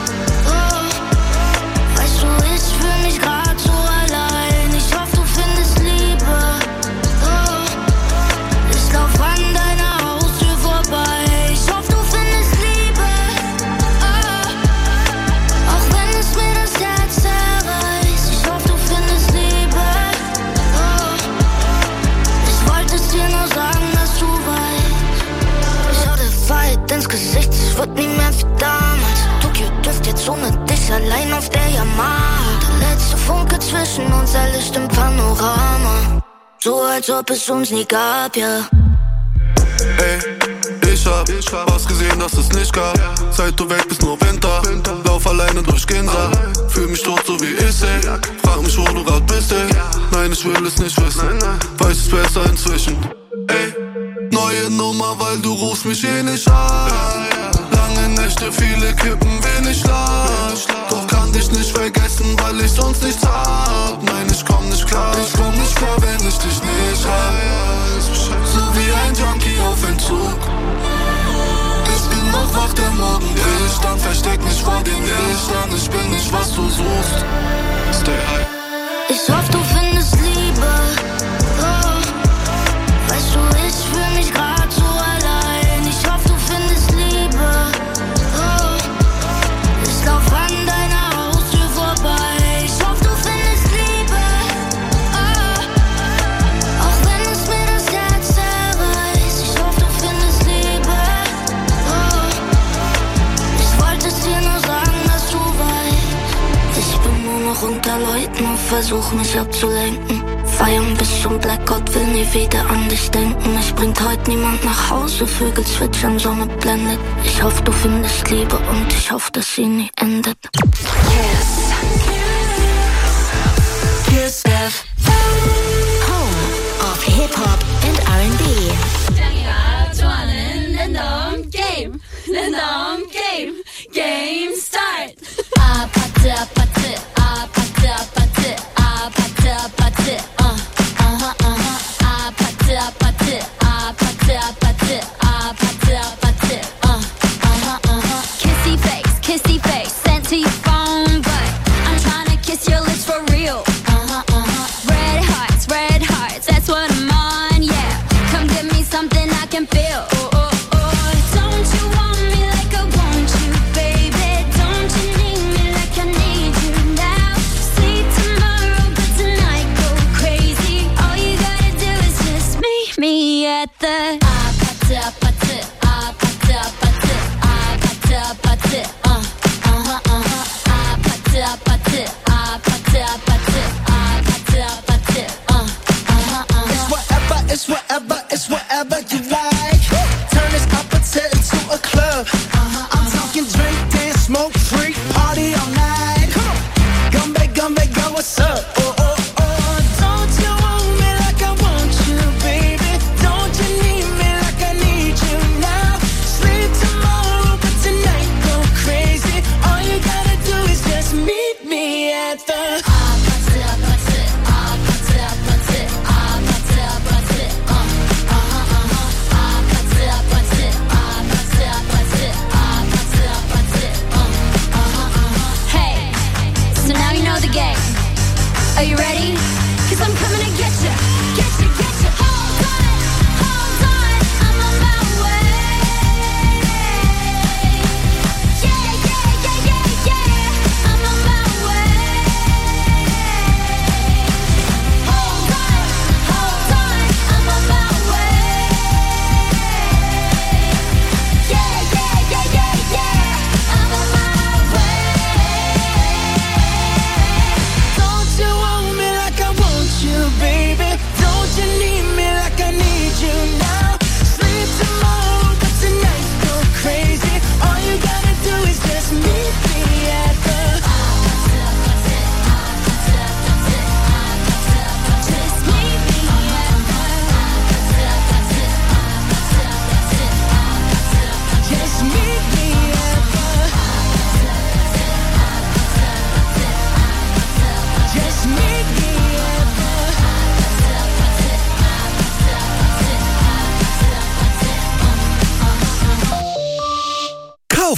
S4: Oh. Weißt du, ich fühl mich grad so allein. Ich hoffe, du findest Liebe. Oh. Ich lauf an deiner Haustür vorbei. Ich hoffe, du findest Liebe. Oh. Auch wenn es mir das Herz zerreißt. Ich hoffe, du findest Liebe. Oh. Ich wollte es dir nur sagen, dass du weißt. Ich hau dir Fight ins Gesicht, es wird nie mehr wie damals. Tokio dürft jetzt ohne dich allein auf der Yamaha. Der letzte Funke zwischen uns erlischt im Panorama. So als ob es uns nie gab, ja.
S19: Ey, ich hab was gesehen, das es nicht gab. Seit du weg bist, nur Winter. Lauf alleine durch Ginza. Fühl mich tot, so wie ich, ey. Frag mich, wo du grad bist, ey. Nein, ich will es nicht wissen. Weiß es besser inzwischen. Ey, neue Nummer, weil du rufst mich eh nicht an. Lange Nächte, viele Kippen, wenig Schlaf. Doch kann dich nicht vergessen, weil ich sonst nichts hab. Nein, ich komm nicht klar. Ich komm nicht klar, wenn ich dich nicht hab. So wie ein Junkie auf Entzug. Ich bin noch wach, der Morgen bricht, dann versteck mich vor den Lichtern. Ich bin nicht, was du suchst. Stay high.
S4: Ich hoffe, du findest Liebe. Oh. Weißt du, ich fühl mich grad so allein. Ich hoffe, du findest Liebe. Oh. Ich lauf an deiner Haustür vorbei. Ich hoffe, du findest Liebe. Oh. Auch wenn es mir das Herz zerreißt. Ich hoffe, du findest Liebe. Oh. Ich wollte es dir nur sagen, dass du weißt. Ich bin nur noch unter Leuten und versuch mich abzulenken. Feiern bis zum Blackout, will nie wieder an dich denken. Es bringt heute niemand nach Hause, Vögel zwitschern, Sonne blendet. Ich hoffe, du findest Liebe und ich hoffe, dass sie nie endet.
S3: Kiss FM. Home of Hip-Hop and R&B. Game start.
S4: Kissy face, sent to your phone, but I'm tryna kiss your lips for real. Red hearts, that's what I'm on, yeah. Come give me something I can feel. Don't you want me like I want you, baby? Don't you need me like I need you now? Sleep tomorrow, but tonight go crazy. All you gotta do is just meet me at the
S3: It's whatever you like. Turn this opposite into a club. I'm talking drink, dance, smoke, freak, party all night. Come back, go, what's up? Don't you want me like I want you, baby? Don't you need me like I need you now? Sleep tomorrow, but tonight go crazy. All you gotta do is just meet me at the
S4: Are you ready? 'Cause I'm coming to get you. Hold on, I'm on my way. Yeah, I'm on my way. Hold on, I'm on my way. Yeah, I'm on my way.
S3: Don't you want me like I want you, baby?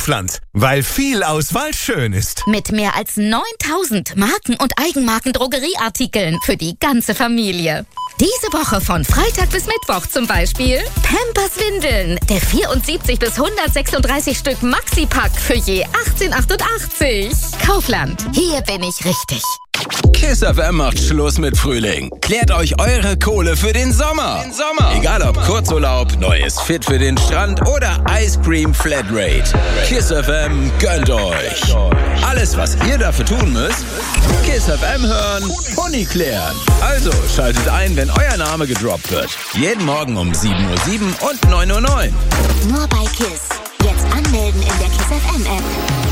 S6: Kaufland, weil viel Auswahl schön ist.
S22: Mit mehr als 9000 Marken- und Eigenmarken-Drogerieartikeln für die ganze Familie. Diese Woche von Freitag bis Mittwoch zum Beispiel Pampers Windeln, der 74 bis 136 Stück Maxi-Pack für je 18,88. Kaufland, hier bin ich richtig.
S7: Kiss FM macht Schluss mit Frühling. Klärt euch eure Kohle für den Sommer. Egal ob Kurzurlaub, neues Fit für den Strand oder Ice Cream Flatrate. Kiss FM gönnt euch. Alles, was ihr dafür tun müsst, Kiss FM hören, Honig klären. Also schaltet ein, wenn euer Name gedroppt wird. Jeden Morgen um 7:07 Uhr und 9:09 Uhr.
S22: Nur bei Kiss. Jetzt anmelden in der Kiss FM App.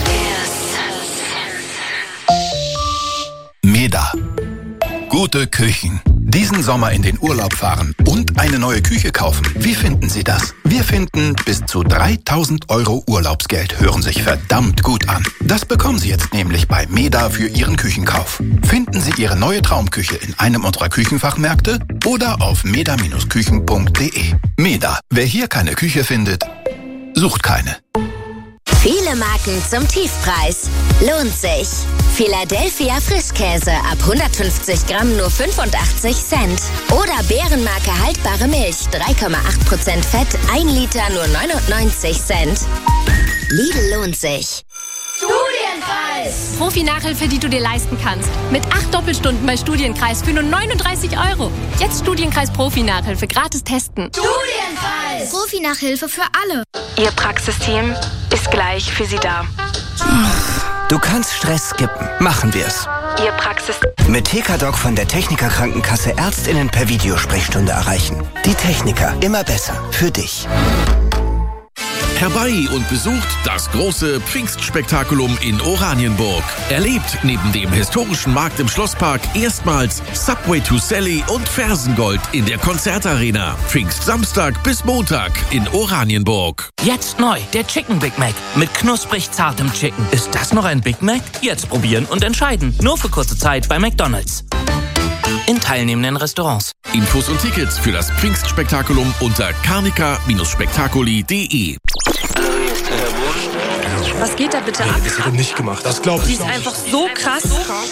S23: Meda. Gute Küchen. Diesen Sommer in den Urlaub fahren und eine neue Küche kaufen. Wie finden Sie das? Wir finden, bis zu 3.000 € Urlaubsgeld hören sich verdammt gut an. Das bekommen Sie jetzt nämlich bei Meda für Ihren Küchenkauf. Finden Sie Ihre neue Traumküche in einem unserer Küchenfachmärkte oder auf meda-küchen.de. Meda. Wer hier keine Küche findet, sucht keine.
S22: Viele Marken zum Tiefpreis. Lohnt sich. Philadelphia Frischkäse ab 150 Gramm nur 85 Cent. Oder Bärenmarke haltbare Milch, 3,8% Fett, 1 Liter nur 99 Cent. Lidl lohnt sich.
S12: Studienkreis! Profi-Nachhilfe, die du dir leisten kannst. Mit 8 Doppelstunden bei Studienkreis für nur 39 €. Jetzt Studienkreis Profi-Nachhilfe gratis testen.
S22: Studienkreis!
S12: Profi-Nachhilfe für alle.
S24: Ihr Praxisteam ist gleich für Sie da.
S25: Du kannst Stress skippen. Machen wir's.
S24: Ihr Praxis...
S25: Mit TKDoc von der Techniker Krankenkasse ÄrztInnen per Videosprechstunde erreichen. Die Techniker. Immer besser. Für dich.
S26: Herbei und besucht das große Pfingstspektakulum in Oranienburg. Erlebt neben dem historischen Markt im Schlosspark erstmals Subway to Sally und Fersengold in der Konzertarena. Pfingstsamstag bis Montag in Oranienburg.
S14: Jetzt neu, der Chicken Big Mac mit knusprig zartem Chicken. Ist das noch ein Big Mac? Jetzt probieren und entscheiden. Nur für kurze Zeit bei McDonald's. In teilnehmenden Restaurants.
S26: Infos und Tickets für das Pfingstspektakulum unter carnica-spektakuli.de.
S12: Was geht da bitte ab?
S27: Das hätte nicht gemacht, das glaube ich.
S12: Die ist einfach so krass.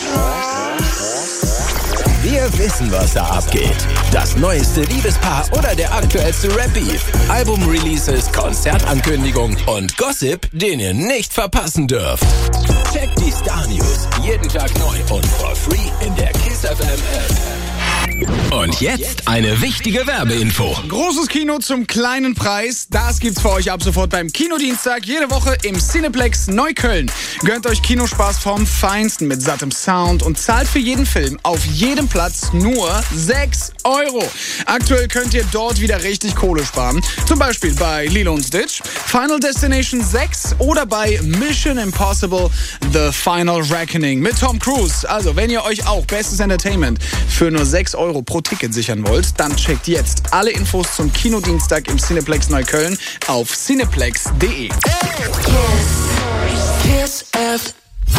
S7: Wir wissen, was da abgeht. Das neueste Liebespaar oder der aktuellste Rap-Beef. Album-Releases, Konzertankündigung und Gossip, den ihr nicht verpassen dürft. Checkt die Star-News jeden Tag neu und for free in der Kiss FM App. Und jetzt eine wichtige Werbeinfo.
S1: Großes Kino zum kleinen Preis. Das gibt's für euch ab sofort beim Kinodienstag. Jede Woche im Cineplex Neukölln. Gönnt euch Kinospaß vom Feinsten mit sattem Sound und zahlt für jeden Film auf jedem Platz nur 6 €. Aktuell könnt ihr dort wieder richtig Kohle sparen. Zum Beispiel bei Lilo & Stitch, Final Destination 6 oder bei Mission Impossible The Final Reckoning mit Tom Cruise. Also, wenn ihr euch auch bestes Entertainment für nur 6 € pro Ticket sichern wollt, dann checkt jetzt alle Infos zum Kinodienstag im Cineplex Neukölln auf cineplex.de.
S18: Kiss F.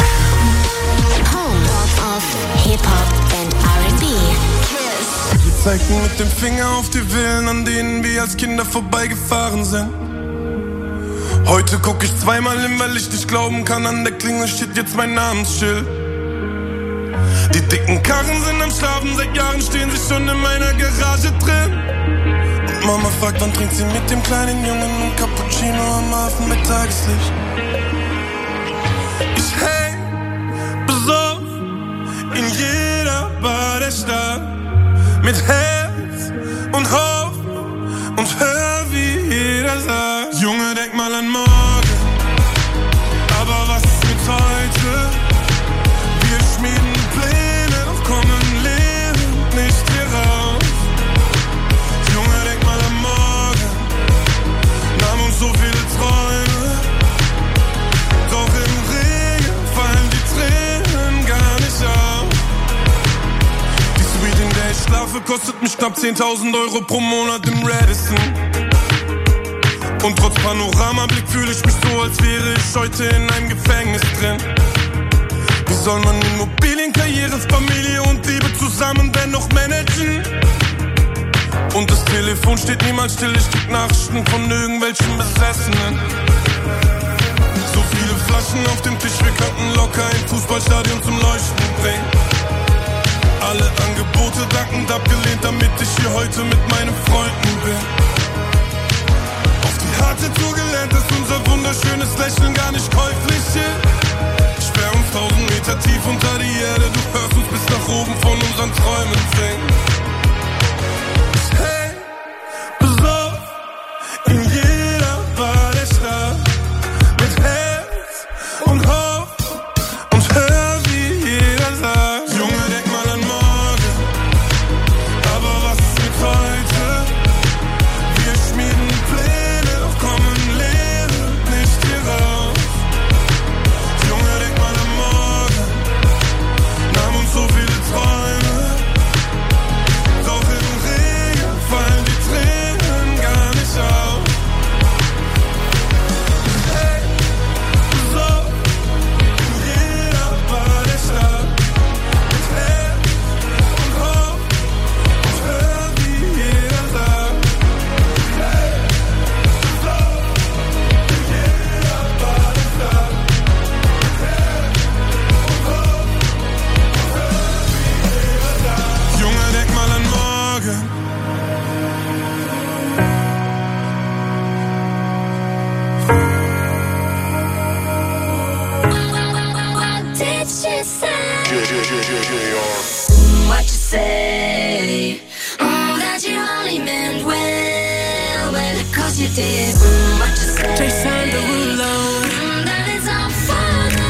S22: Home of Hip-Hop and R&B.
S2: Sie zeigten mit dem Finger auf die Villen, an denen wir als Kinder vorbeigefahren sind. Heute guck ich zweimal hin, weil ich nicht glauben kann, an der Klingel steht jetzt mein Namensschild. Die dicken Karren sind am Schlafen, seit Jahren stehen sie schon in meiner Garage drin. Und Mama fragt, wann trinkt sie mit dem kleinen Jungen ein Cappuccino am Hafen mit Tageslicht. Ich häng besoffen in jeder Bar der Stadt, mit Herz und Hoffnung und hör, wie jeder sagt: Junge, denk mal an morgen, aber was ist mit heute? Wir schmieden Pläne, doch kommen Leben nicht hier raus. Junge, denk mal an morgen, nahm uns so viele Träume, doch im Regen fallen die Tränen gar nicht auf. Die Suite, in der ich schlafe, kostet mich knapp 10.000 € pro Monat im Radisson. Und trotz Panoramablick fühle ich mich so, als wäre ich heute in einem Gefängnis drin. Wie soll man Immobilien, Karriere, Familie und Liebe zusammen dennoch managen? Und das Telefon steht niemals still, ich krieg Nachrichten von irgendwelchen Besessenen. So Flaschen auf dem Tisch, wir könnten locker ein Fußballstadion zum Leuchten bringen. Alle Angebote dankend abgelehnt, damit ich hier heute mit meinen Freunden bin. Auf die harte Tour gelernt, dass unser wunderschönes Lächeln gar nicht käuflich ist. Sperr uns 1000 Meter tief unter die Erde, du hörst uns bis nach oben von unseren Träumen singen. Hey, besoff, in jeder Bar der Stadt, mit Herz und Hoff und hör, wie jeder sagt, Junge, denk mal an morgen, aber was ist mit heute? Wir schmieden Pläne, doch kommen Leere nicht hier raus. Junge, denk mal an morgen, nahm uns so viele Träume, doch im Regen fallen die Tränen gar nicht auf. Hey, so, in jeder Bar der Stadt, mit Herz und Hoff und hör, wie jeder sagt. Hey, so, in jeder Bar der Stadt, mit Herz und Hoff und hör, wie jeder sagt. Junge, denk mal an morgen.
S4: What did she say? What you say? Oh, that you only meant well, well, 'cause you did. What you say?
S18: Jason Derulo.
S4: That is all for the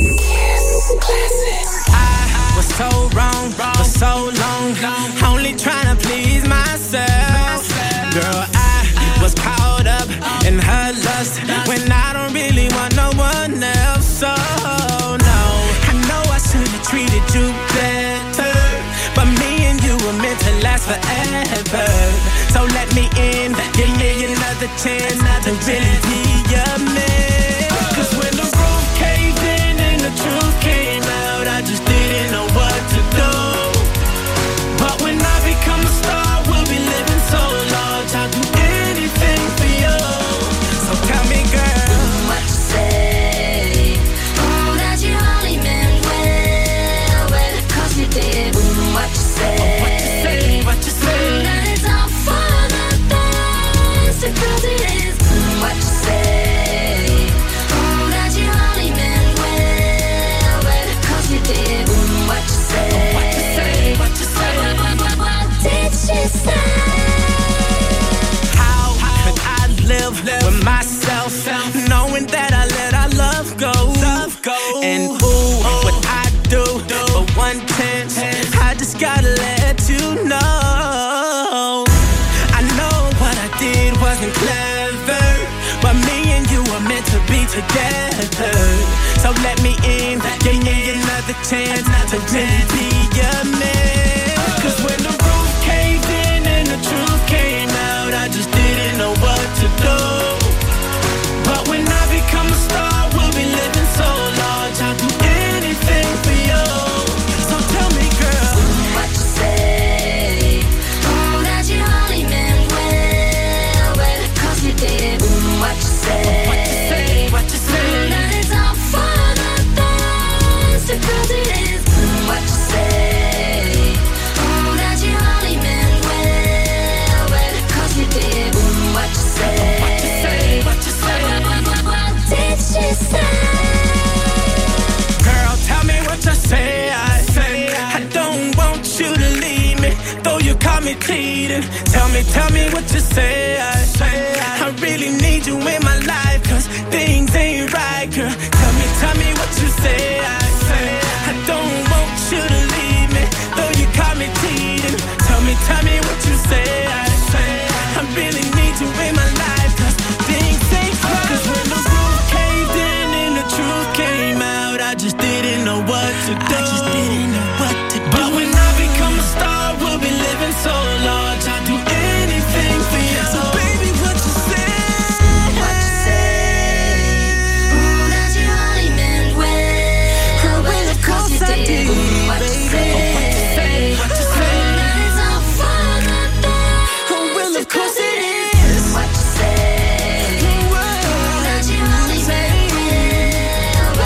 S18: I was so wrong for so long, only trying to please myself. Girl, I was caught up in her lust when I don't really want no one else. So no, I know I should have treated you better, but me and you were meant to last forever. So let me in, give me another chance to really be your man. 'Cause when the roof caved in and the truth came out, I just didn't know what to do. But when I become a star, we'll be living so large, I'll do anything for you. So tell me, girl,
S4: what you say? Oh, that you only meant well, well, 'cause you did. What you say?
S18: what you say?
S4: That is all for the best, 'cause it is. What you say? Oh, that you only meant well, well, 'cause you did. What you say?
S18: What you say?
S4: What did she say?
S18: How could I live with myself, knowing that I let our love go? And ooh, what I do for 1/10, I just gotta let you know. I know what I did wasn't clever, but me and you were meant to be together. So let me in, give me another chance to really be your man. 'Cause when the roof caved in and the truth came out, I just didn't know what to do. But when I become a star, we'll be living so large, I'll do anything for you. So tell me, girl,
S4: what you say? Oh, that you only meant well, well, 'cause you did. What you say?
S18: what you say?
S4: That is all for the best, 'cause it is. What you say? Oh, that you only meant well, well, 'cause you did. What you say?
S18: What you say?
S4: What did she say?
S18: Girl, tell me what you say. I don't want you to leave me, though you caught me cheating. Tell me what you say. I really need you in my life, 'cause things ain't right, girl. Tell me what you say. I don't want you to leave me, though you caught me cheating. Tell me what you say. I really need you in my life, 'cause things ain't right. 'Cause when the roof caved in and the truth came out, I just didn't know what to do. But when I become a star, we'll be living so large, I'll do anything for you. So baby, what you say?
S4: What you say? Oh, that you only meant well, well, 'cause you did. What you say?
S18: What you say?
S4: That is all for the best.
S18: Oh, well, of course it is.
S4: What you say? Oh, that you only meant well,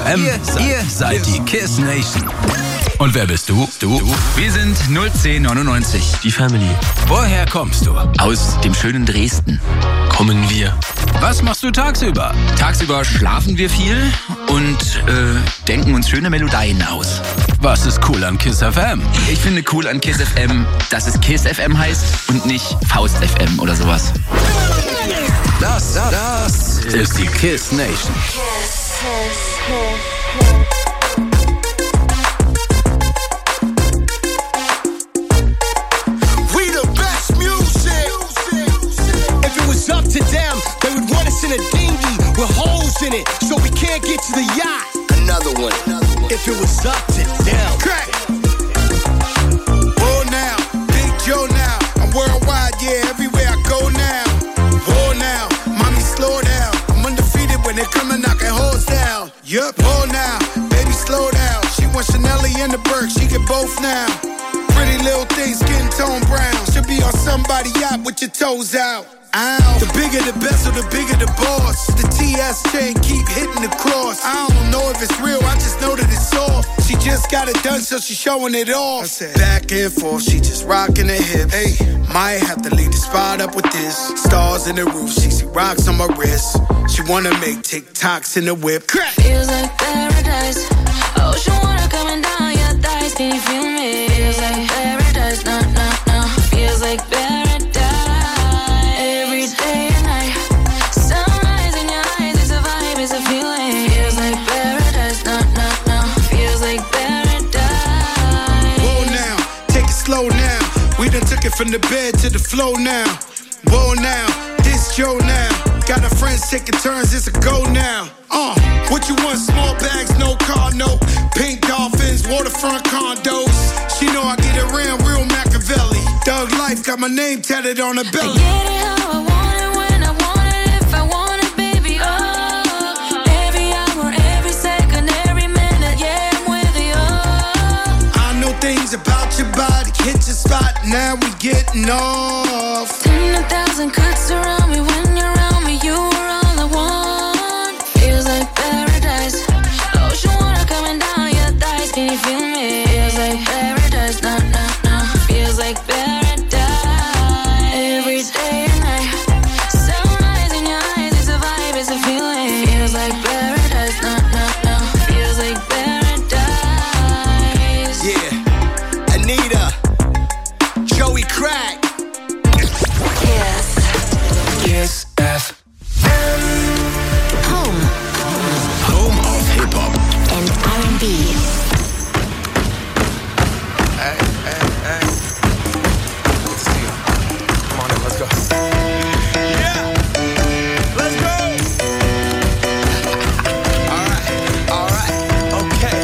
S7: FM. Ihr seid die Kiss Nation. Und wer bist du?
S5: Wir sind 01099, die Family.
S7: Woher kommst du?
S5: Aus dem schönen Dresden kommen wir.
S7: Was machst du tagsüber?
S5: Tagsüber schlafen wir viel und denken uns schöne Melodien aus.
S7: Was ist cool an Kiss FM?
S5: Ich finde cool an Kiss FM, dass es Kiss FM heißt und nicht Faust FM oder sowas.
S7: Das ist die Kiss Nation.
S3: Up to them, they would want us in a dinghy with holes in it, so we can't get to the yacht. Another one. If it was up to them. Crack. Oh now, Big Joe now. I'm worldwide, yeah, everywhere I go now. Oh now, mommy slow down. I'm undefeated when they come and knocking holes down. Yup. Oh now, baby slow down. She wants Chanelly and the Burke, she get both now. Pretty little thing, skin tone brown. Should be on somebody's yacht with your toes out. Ow. The bigger the bezel, the bigger the boss. The TS chain keep hitting the cross. I don't know if it's real, I just know that it's soft. She just got it done, so she's showing it off. I said, back and forth, she just rocking the hips. Hey, might have to leave the spot up with this. Stars in the roof, she see rocks on my wrist. She wanna make TikToks in the whip. Crack.
S4: Feels like paradise. Oh, she wanna come and down your thighs. Can you feel me? Feels like paradise. No. Feels like paradise.
S3: Took it from the bed to the floor now. Whoa now, this Joe now. Got our friends taking turns, it's a go now. What you want? Small bags, no car, no. Pink dolphins, waterfront condos. She know I get around real Machiavelli. Thug life, got my name tatted on her belly.
S4: I get it how I want it, when I want it, if I want it, baby. Oh, every hour, every second, every minute, yeah, I'm with you.
S3: I know things about your body, hit your spot, now we getting off.
S4: 10,000 could surround me when you're around me, you are all I want. Feels like paradise. Oh, she wanna come and down your thighs, can you feel me? Feels like paradise, no. Feels like paradise. Every day and night, sunrise in your eyes, it's a vibe, it's a feeling. Feels like paradise, no. Feels like paradise.
S3: Yeah, Anita, Joey Crack.
S18: Kiss FM.
S7: Home of Hip Hop
S22: and R&B.
S18: Hey. Let's see. Come on in, let's go.
S3: Yeah, let's go. All right, okay.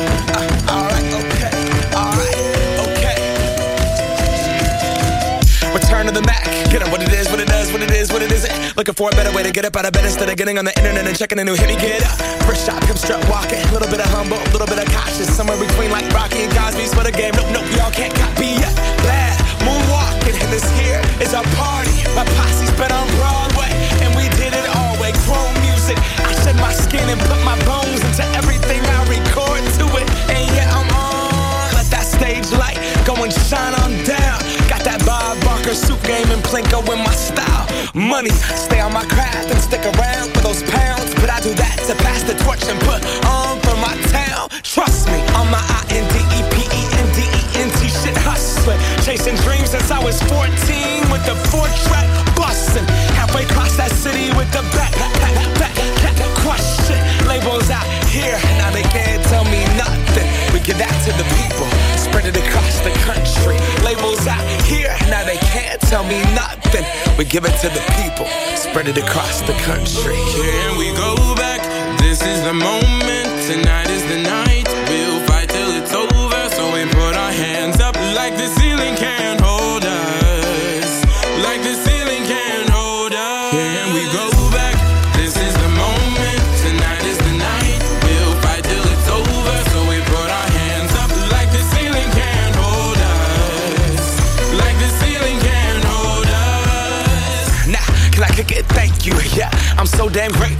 S18: Return to the Mac. Get up what it is, what it does, what it is, what it isn't. Looking for a better way to get up out of bed instead of getting on the internet and checking a new hit. Me get up. First shot, hip strut walking. A little bit of humble, a little bit of cautious. Somewhere between like Rocky and Cosby's for the game. Nope, y'all can't copy yet. Bad moonwalking, and this here is our party. My posse's been on Broadway, and we did it all way. Chrome music. I shed my skin and put my bones into everything I record to it. And yeah, I'm on. Let that stage light go and shine on down. Got that Bob Barker suit game and Plinko in my style. Money, stay on my craft and stick around for those pounds. But I do that to pass the torch and put on for my town. Trust me, on my INDEPENDENT shit hustling. Chasing dreams since I was 14 with the 4-track bustin'. Halfway across that city with the back crush shit. Labels out here, now they can't tell me nothing. We give that to the people, spread it across the country. Labels out here, now they can't tell me nothing. We give it to the people, spread it across the country.
S2: Can we go back? This is the moment, tonight is the night. We'll fight till it's over, so we put our hands up like the ceiling can't hold us. Like the ceiling can't hold us. Can we go back? This is the moment, tonight is the night. We'll fight till it's over, so we put our hands up like the ceiling can't hold us. Like the ceiling can't hold us.
S18: Nah, can I kick it? Thank you, yeah. I'm so damn grateful. I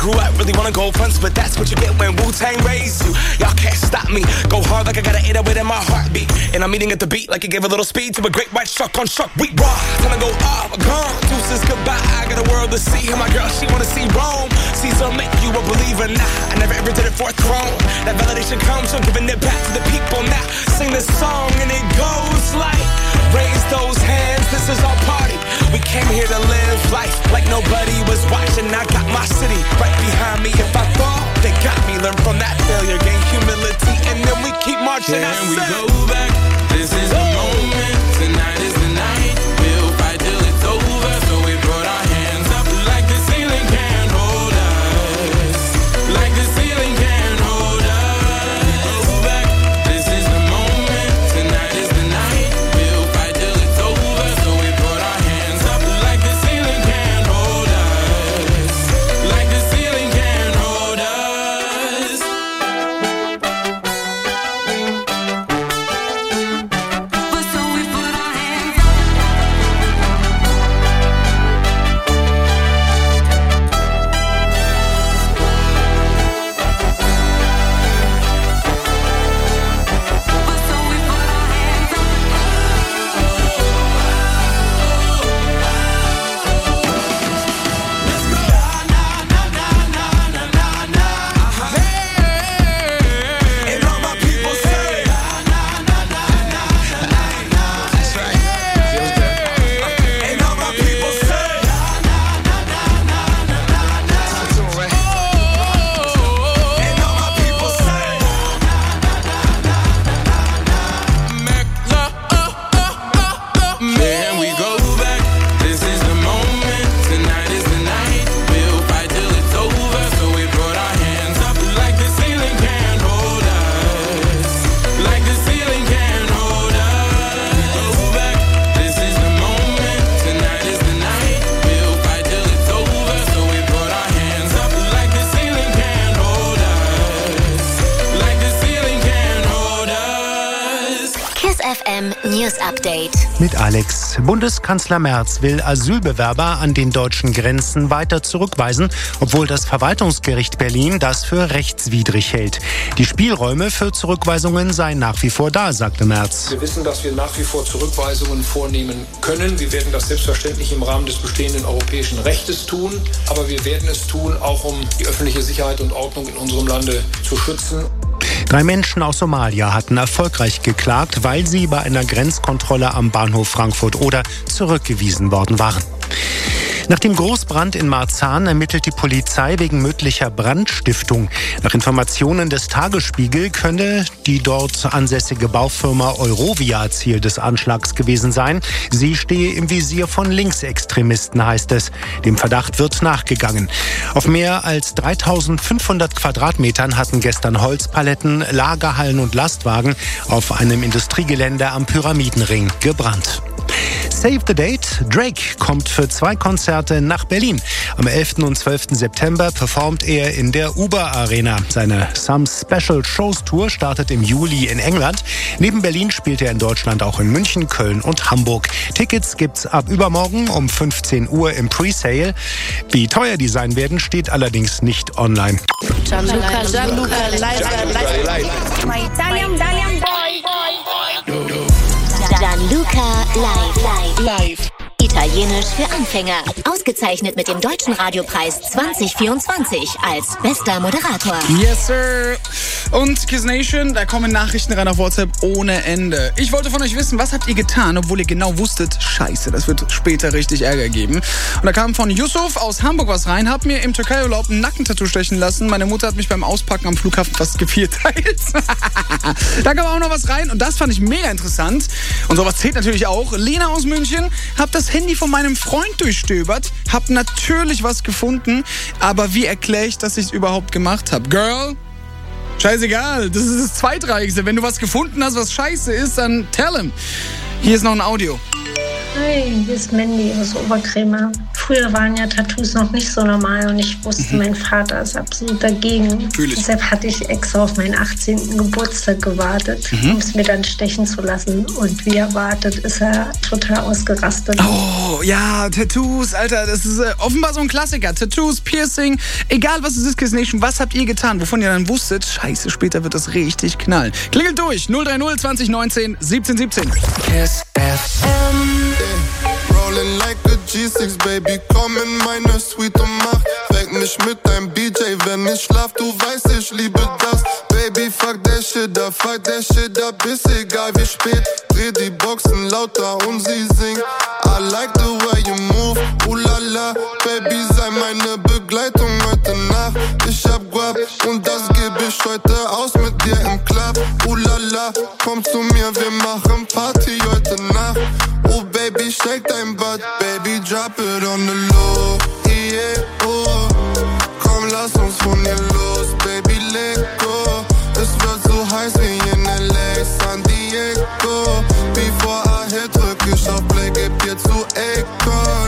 S10: grew up, really wanna go fronts, but that's what you get when Wu-Tang raised you. Y'all can't stop me. Go hard like I got an 808 in my heartbeat. And I'm eating at the beat like it gave a little speed to a great white shark on shark. We raw, time to go off, gone. Deuces goodbye, I got a world to see. And my girl, she wanna see Rome. Caesar make you a believer, nah. I never ever did it for a throne. That validation comes from giving it back to the people. Now sing this song and it goes like, raise those hands, this is our party. We came here to live life like nobody was watching. I got my city right behind me. If I fall, they got me. Learn from that failure, gain humility, and then we keep marching.
S2: Can we go back? This is the moment. Tonight is the night. We'll fight till it's over. So we put our hands up like the ceiling can't hold us. Like the ceiling can't hold us. Go back. This is the moment. Tonight is the night. We'll fight till it's over. So we put our hands up like the ceiling can't hold us. Like the ceiling can't hold us. So we put our hands up.
S10: And all my people say, and all my people say, and all my people say,
S2: Can we go back? This is the moment. Tonight is the night. We'll fight till it's over. So we put our hands up like the ceiling can't hold us. Like the ceiling can't hold us. Go back. This is the moment. Tonight is the night. We'll fight till it's over. So we put our hands up like the ceiling can't hold us. Like the ceiling can't hold us.
S22: KISS FM News Update.
S11: Mit Alex. Bundeskanzler Merz will Asylbewerber an den deutschen Grenzen weiter zurückweisen, obwohl das Verwaltungsgericht Berlin das für rechtswidrig hält. Die Spielräume für Zurückweisungen seien nach wie vor da, sagte Merz.
S13: Wir wissen, dass wir nach wie vor Zurückweisungen vornehmen können. Wir werden das selbstverständlich im Rahmen des bestehenden europäischen Rechtes tun. Aber wir werden es tun, auch um die öffentliche Sicherheit und Ordnung in unserem Lande zu schützen.
S11: 3 Menschen aus Somalia hatten erfolgreich geklagt, weil sie bei einer Grenzkontrolle am Bahnhof Frankfurt-Oder zurückgewiesen worden waren. Nach dem Großbrand in Marzahn ermittelt die Polizei wegen möglicher Brandstiftung. Nach Informationen des Tagesspiegel könne die dort ansässige Baufirma Eurovia Ziel des Anschlags gewesen sein. Sie stehe im Visier von Linksextremisten, heißt es. Dem Verdacht wird nachgegangen. Auf mehr als 3500 Quadratmetern hatten gestern Holzpaletten, Lagerhallen und Lastwagen auf einem Industriegelände am Pyramidenring gebrannt. Save the Date. Drake kommt für 2 Konzerte nach Berlin. Am 11. und 12. September performt er in der Uber Arena. Seine Some Special Shows Tour startet im Juli in England. Neben Berlin spielt er in Deutschland auch in München, Köln und Hamburg. Tickets gibt's ab übermorgen um 15 Uhr im Presale. Wie teuer die sein werden, steht allerdings nicht online.
S3: Gianluca, my Italian boy.
S22: Gianluca live. Italienisch für Anfänger. Ausgezeichnet mit dem Deutschen Radiopreis 2024 als bester Moderator.
S1: Yes, sir. Und Kiss Nation, da kommen Nachrichten rein auf WhatsApp ohne Ende. Ich wollte von euch wissen, was habt ihr getan, obwohl ihr genau wusstet, scheiße, das wird später richtig Ärger geben. Und da kam von Yusuf aus Hamburg was rein, hab mir im Türkei-Urlaub ein Nackentattoo stechen lassen. Meine Mutter hat mich beim Auspacken am Flughafen fast gevierteilt. Da kam auch noch was rein und das fand ich mega interessant. Und sowas zählt natürlich auch. Lena aus München, hab das Handy von meinem Freund durchstöbert, hab natürlich was gefunden, aber wie erkläre ich, dass ich es überhaupt gemacht habe? Girl, scheißegal, das ist das Zweitrangigste. Wenn du was gefunden hast, was scheiße ist, dann tell him. Hier ist noch ein Audio.
S15: Hi, hier ist Mandy aus Oberkrämer.
S9: Früher waren ja Tattoos noch nicht so normal und ich wusste, mein Vater ist absolut dagegen. Deshalb hatte ich extra auf meinen 18. Geburtstag gewartet, um es mir dann stechen zu lassen. Und wie erwartet ist er total ausgerastet.
S1: Oh, ja, Tattoos, Alter, das ist offenbar so ein Klassiker. Tattoos, Piercing, egal was es ist, Kiss Nation, was habt ihr getan, wovon ihr dann wusstet, scheiße, später wird das richtig knallen. Klingelt durch, 030 2019 1717.
S3: Kiss FM.
S15: Rolling like a G6, Baby, komm in meine Suite und mach weck mich mit deinem BJ, wenn ich schlaf, du weißt, ich liebe das. Baby, fuck der Shit up, ist egal wie spät. Dreh die Boxen lauter und sie singt. I like the way you move, la, Baby, sei meine Begleitung heute Nacht. Ich hab Guap und das geb ich heute aus mit dir im Club. La, komm zu mir, wir machen Party heute Nacht. Oh Baby, shake dein Butt, Baby, drop it on the low, yeah, oh. Komm, lass uns von hier los, Baby, let go. Es wird so heiß wie in LA, San Diego. Before I hit, drück ich auf Play, geb dir zu Akon.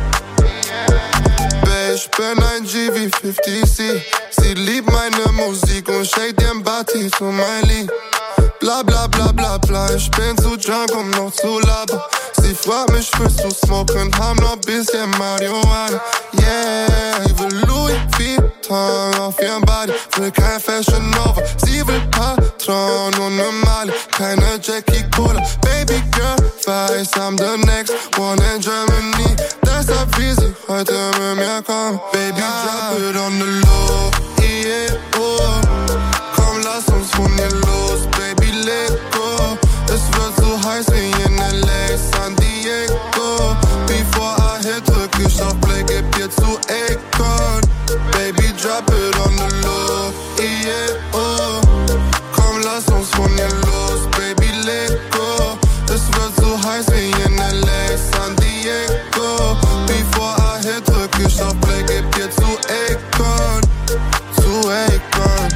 S15: Ich bin ein G wie 50C. Sie liebt meine Musik und shake den Body zu mein Lied. Bla bla bla bla bla, ich bin zu drunk, um noch zu labern. Sie fragt mich, willst du smoken, haben noch bisschen Marihuana. Yeah, ich will Louis Vuitton auf ihrem Body, will kein Fashion Nova. Sie will Patron und ne Mali, keine Jackie Cola. Baby girl, weiß, I'm the next one in Germany. Deshalb will sie heute mit mir kommen. Baby, drop it on the low, yeah, oh. Komm, lass uns von hier los, Baby, let go. Es wird so heiß wie in LA, San Diego. Before I hit, drück ich auf Play, geb dir zu Akon. Baby, drop it on the low, yeah, oh. Komm, lass uns von hier los, Baby, let go. Es wird so heiß wie in LA, San Diego. Before I hit, drück ich auf Play, geb dir zu Akon. Zu Akon.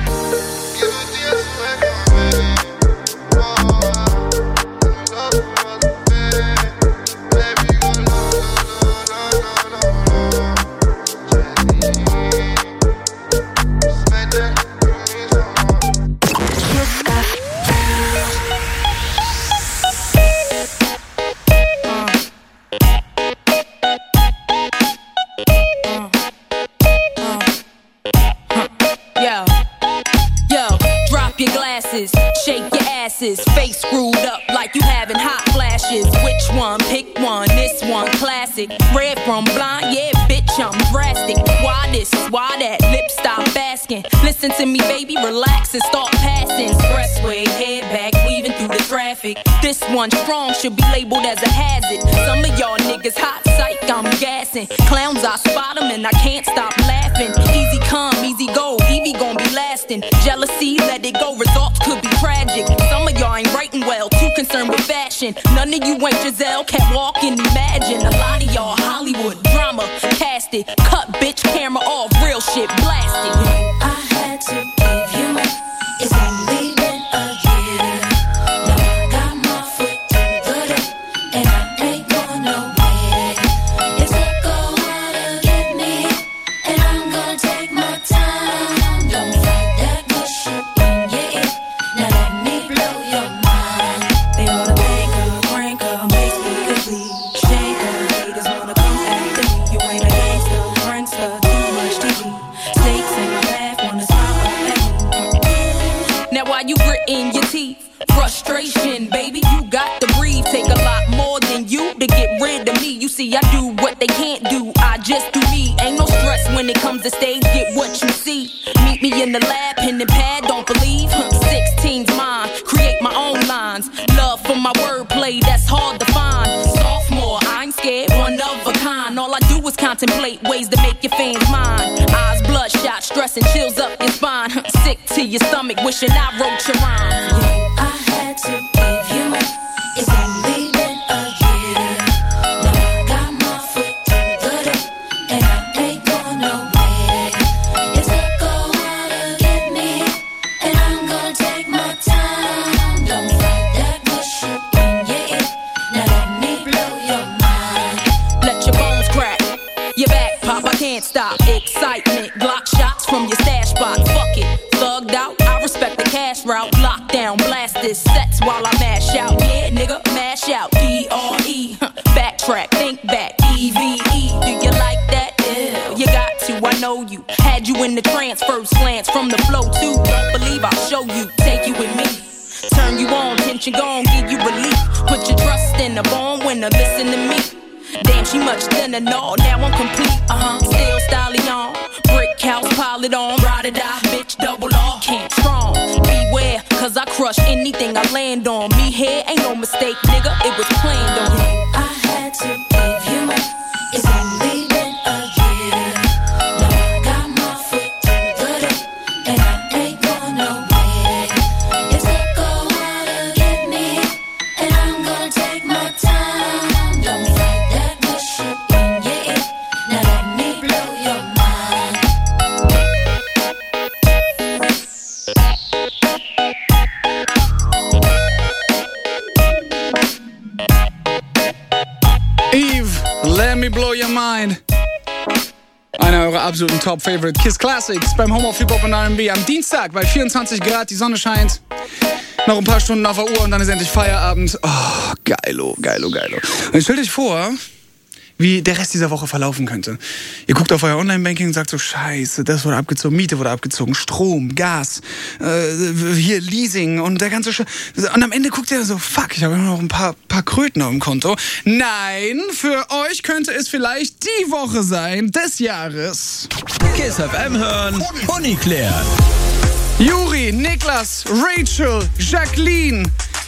S16: Shake your asses, face screwed up like you having hot flashes. Which one? Pick one, this one classic. Red from blind, yeah, bitch, I'm drastic. Why this, why that, lip stop asking. Listen to me, baby, relax and start passing. Expressway, head back, weaving through the traffic. This one strong, should be labeled as a hazard. Some of y'all niggas hot psych, I'm gassing. Clowns, I spot them and I can't stop laughing. Easy come, easy go, Evie gon' be lasting. Jealousy, let it go, results could be tragic. Some of y'all ain't writing well, too concerned with fashion. None of you ain't Giselle, can't walk and imagine. A lot of y'all Hollywood drama, cast it. Cut bitch, camera off, real shit, blast it.
S4: I had to give you up, it's only been a year. Now I got my foot through the door, and I ain't going nowhere. It took a while to get me, and I'm gonna take my time. Don't fight that bullshit in your ear. Now let me blow your mind. They wanna make her, crank her, make me complete. Shake her, haters wanna come after me. You ain't a gangster, prankster, too much TV. Snakes in my path, wanna stop at me.
S16: Now while you gritting your teeth, frustration, baby, you got to breathe. Take a lot more than you to get rid of me. You see, I do what they can't do, I just do me. Ain't no stress when it comes to stage, get what you see. Meet me in the lab, pen and pad, don't believe. 16's mine, create my own lines. Love for my wordplay, that's hard to find. Sophomore, I ain't scared, one of a kind. All I do is contemplate ways to make your fans mine. Eyes bloodshot, stress and chills up your spine. Sick to your stomach, wishing I wrote your rhymes.
S4: I had to give you up, it's only been a year. Now I got my foot through the door, and I ain't going nowhere. It took a while to get me, and I'm gonna take my time. Don't fight that bullshit in your ear. Now let me blow your mind.
S16: Let your bones crack, can't stop. Excitement, Glock shots from your stash spot. Fuck it, thugged out, I respect the cash route. Lockdown, blast this sets while I mash out. Yeah, nigga, mash out. D-R-E, backtrack, think back. E-V-E, do you like that? Yeah, you got to, I know you. Had you in the trance, first glance from the flow too. Don't believe I'll show you, take you with me. Turn you on, tension gone, give you relief. Put your trust in a born winner, listen to me. Damn, she much thinner, no, now I'm complete. Still styling on, brick house, pile it on. Ride or die, bitch, double off. Can't strong, beware, cause I crush anything I land on. Me here ain't no mistake, nigga, it was planned on.
S4: I had to give you up, it's only been a year. Now I got my foot through the door, and I ain't going nowhere. If they go out to get me, and I'm gonna take my time. Don't fight that worship in your ear, now let me blow your mind.
S1: Eve, Let Me Blow Your Mind. Einer eurer absoluten Top-Favorite Kiss Classics beim Home of Hip-Hop und R&B am Dienstag bei 24 Grad, die Sonne scheint. Noch ein paar Stunden auf der Uhr und dann ist endlich Feierabend. Oh, geilo, geilo, geilo. Und jetzt stellt euch vor, wie der Rest dieser Woche verlaufen könnte. Ihr guckt auf euer Online-Banking und sagt so, scheiße, das wurde abgezogen, Miete wurde abgezogen, Strom, Gas, hier Leasing und der ganze Und am Ende guckt ihr so, fuck, ich habe noch ein paar Kröten auf dem Konto. Nein, für euch könnte es vielleicht die Woche sein des Jahres.
S7: Kiss FM hören, Honig klären.
S1: Juri, Niklas, Rachel, Jacqueline.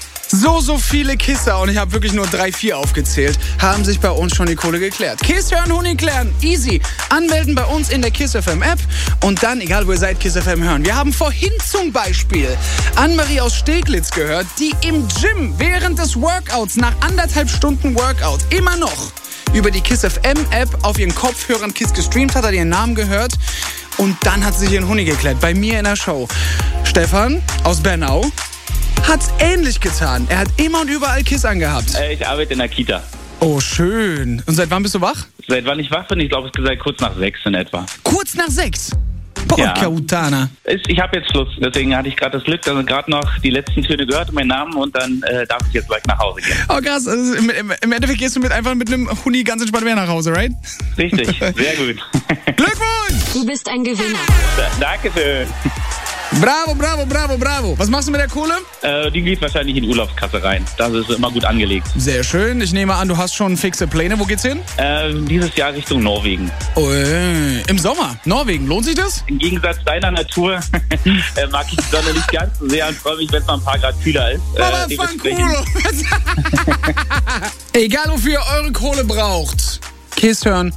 S1: So viele Kisser, und ich habe wirklich nur 3, 4 aufgezählt, haben sich bei uns schon die Kohle geklärt. Kiss hören, Honig klären, easy. Anmelden bei uns in der Kiss FM App und dann, egal wo ihr seid, Kiss FM hören. Wir haben vorhin zum Beispiel Annemarie aus Steglitz gehört, die im Gym während des Workouts nach 1,5 Stunden Workout immer noch über die Kiss FM App auf ihren Kopfhörern Kiss gestreamt hat ihren Namen gehört und dann hat sie sich ihren Honig geklärt, bei mir in der Show. Stefan aus Bernau hat's ähnlich getan. Er hat immer und überall Kiss angehabt.
S6: Ich arbeite in der Kita.
S1: Oh, schön. Und seit wann bist du wach?
S6: Seit wann ich wach bin? Ich glaube, es seit kurz nach 6 in etwa.
S1: Kurz nach 6? Porca Utana.
S6: Ich habe jetzt Schluss. Deswegen hatte ich gerade das Glück, dass ich gerade noch die letzten Töne gehört, meinen Namen, und dann darf ich jetzt gleich nach Hause gehen.
S1: Oh, krass. Also im Endeffekt gehst du einfach mit einem Huni ganz entspannt wieder nach Hause, right?
S6: Richtig. Sehr gut.
S1: Glückwunsch!
S8: Du bist ein Gewinner.
S6: Dankeschön.
S1: Bravo, bravo, bravo, bravo. Was machst du mit der Kohle?
S6: Die geht wahrscheinlich in die Urlaubskasse rein. Das ist immer gut angelegt.
S1: Sehr schön. Ich nehme an, du hast schon fixe Pläne. Wo geht's hin?
S6: Dieses Jahr Richtung Norwegen.
S1: Oh, im Sommer? Norwegen. Lohnt sich das?
S6: Im Gegensatz deiner Natur mag ich die Sonne nicht ganz so sehr und freue mich, wenn es mal ein paar Grad kühler ist.
S1: Aber fanculo. Egal, wofür ihr eure Kohle braucht. Kiss hören.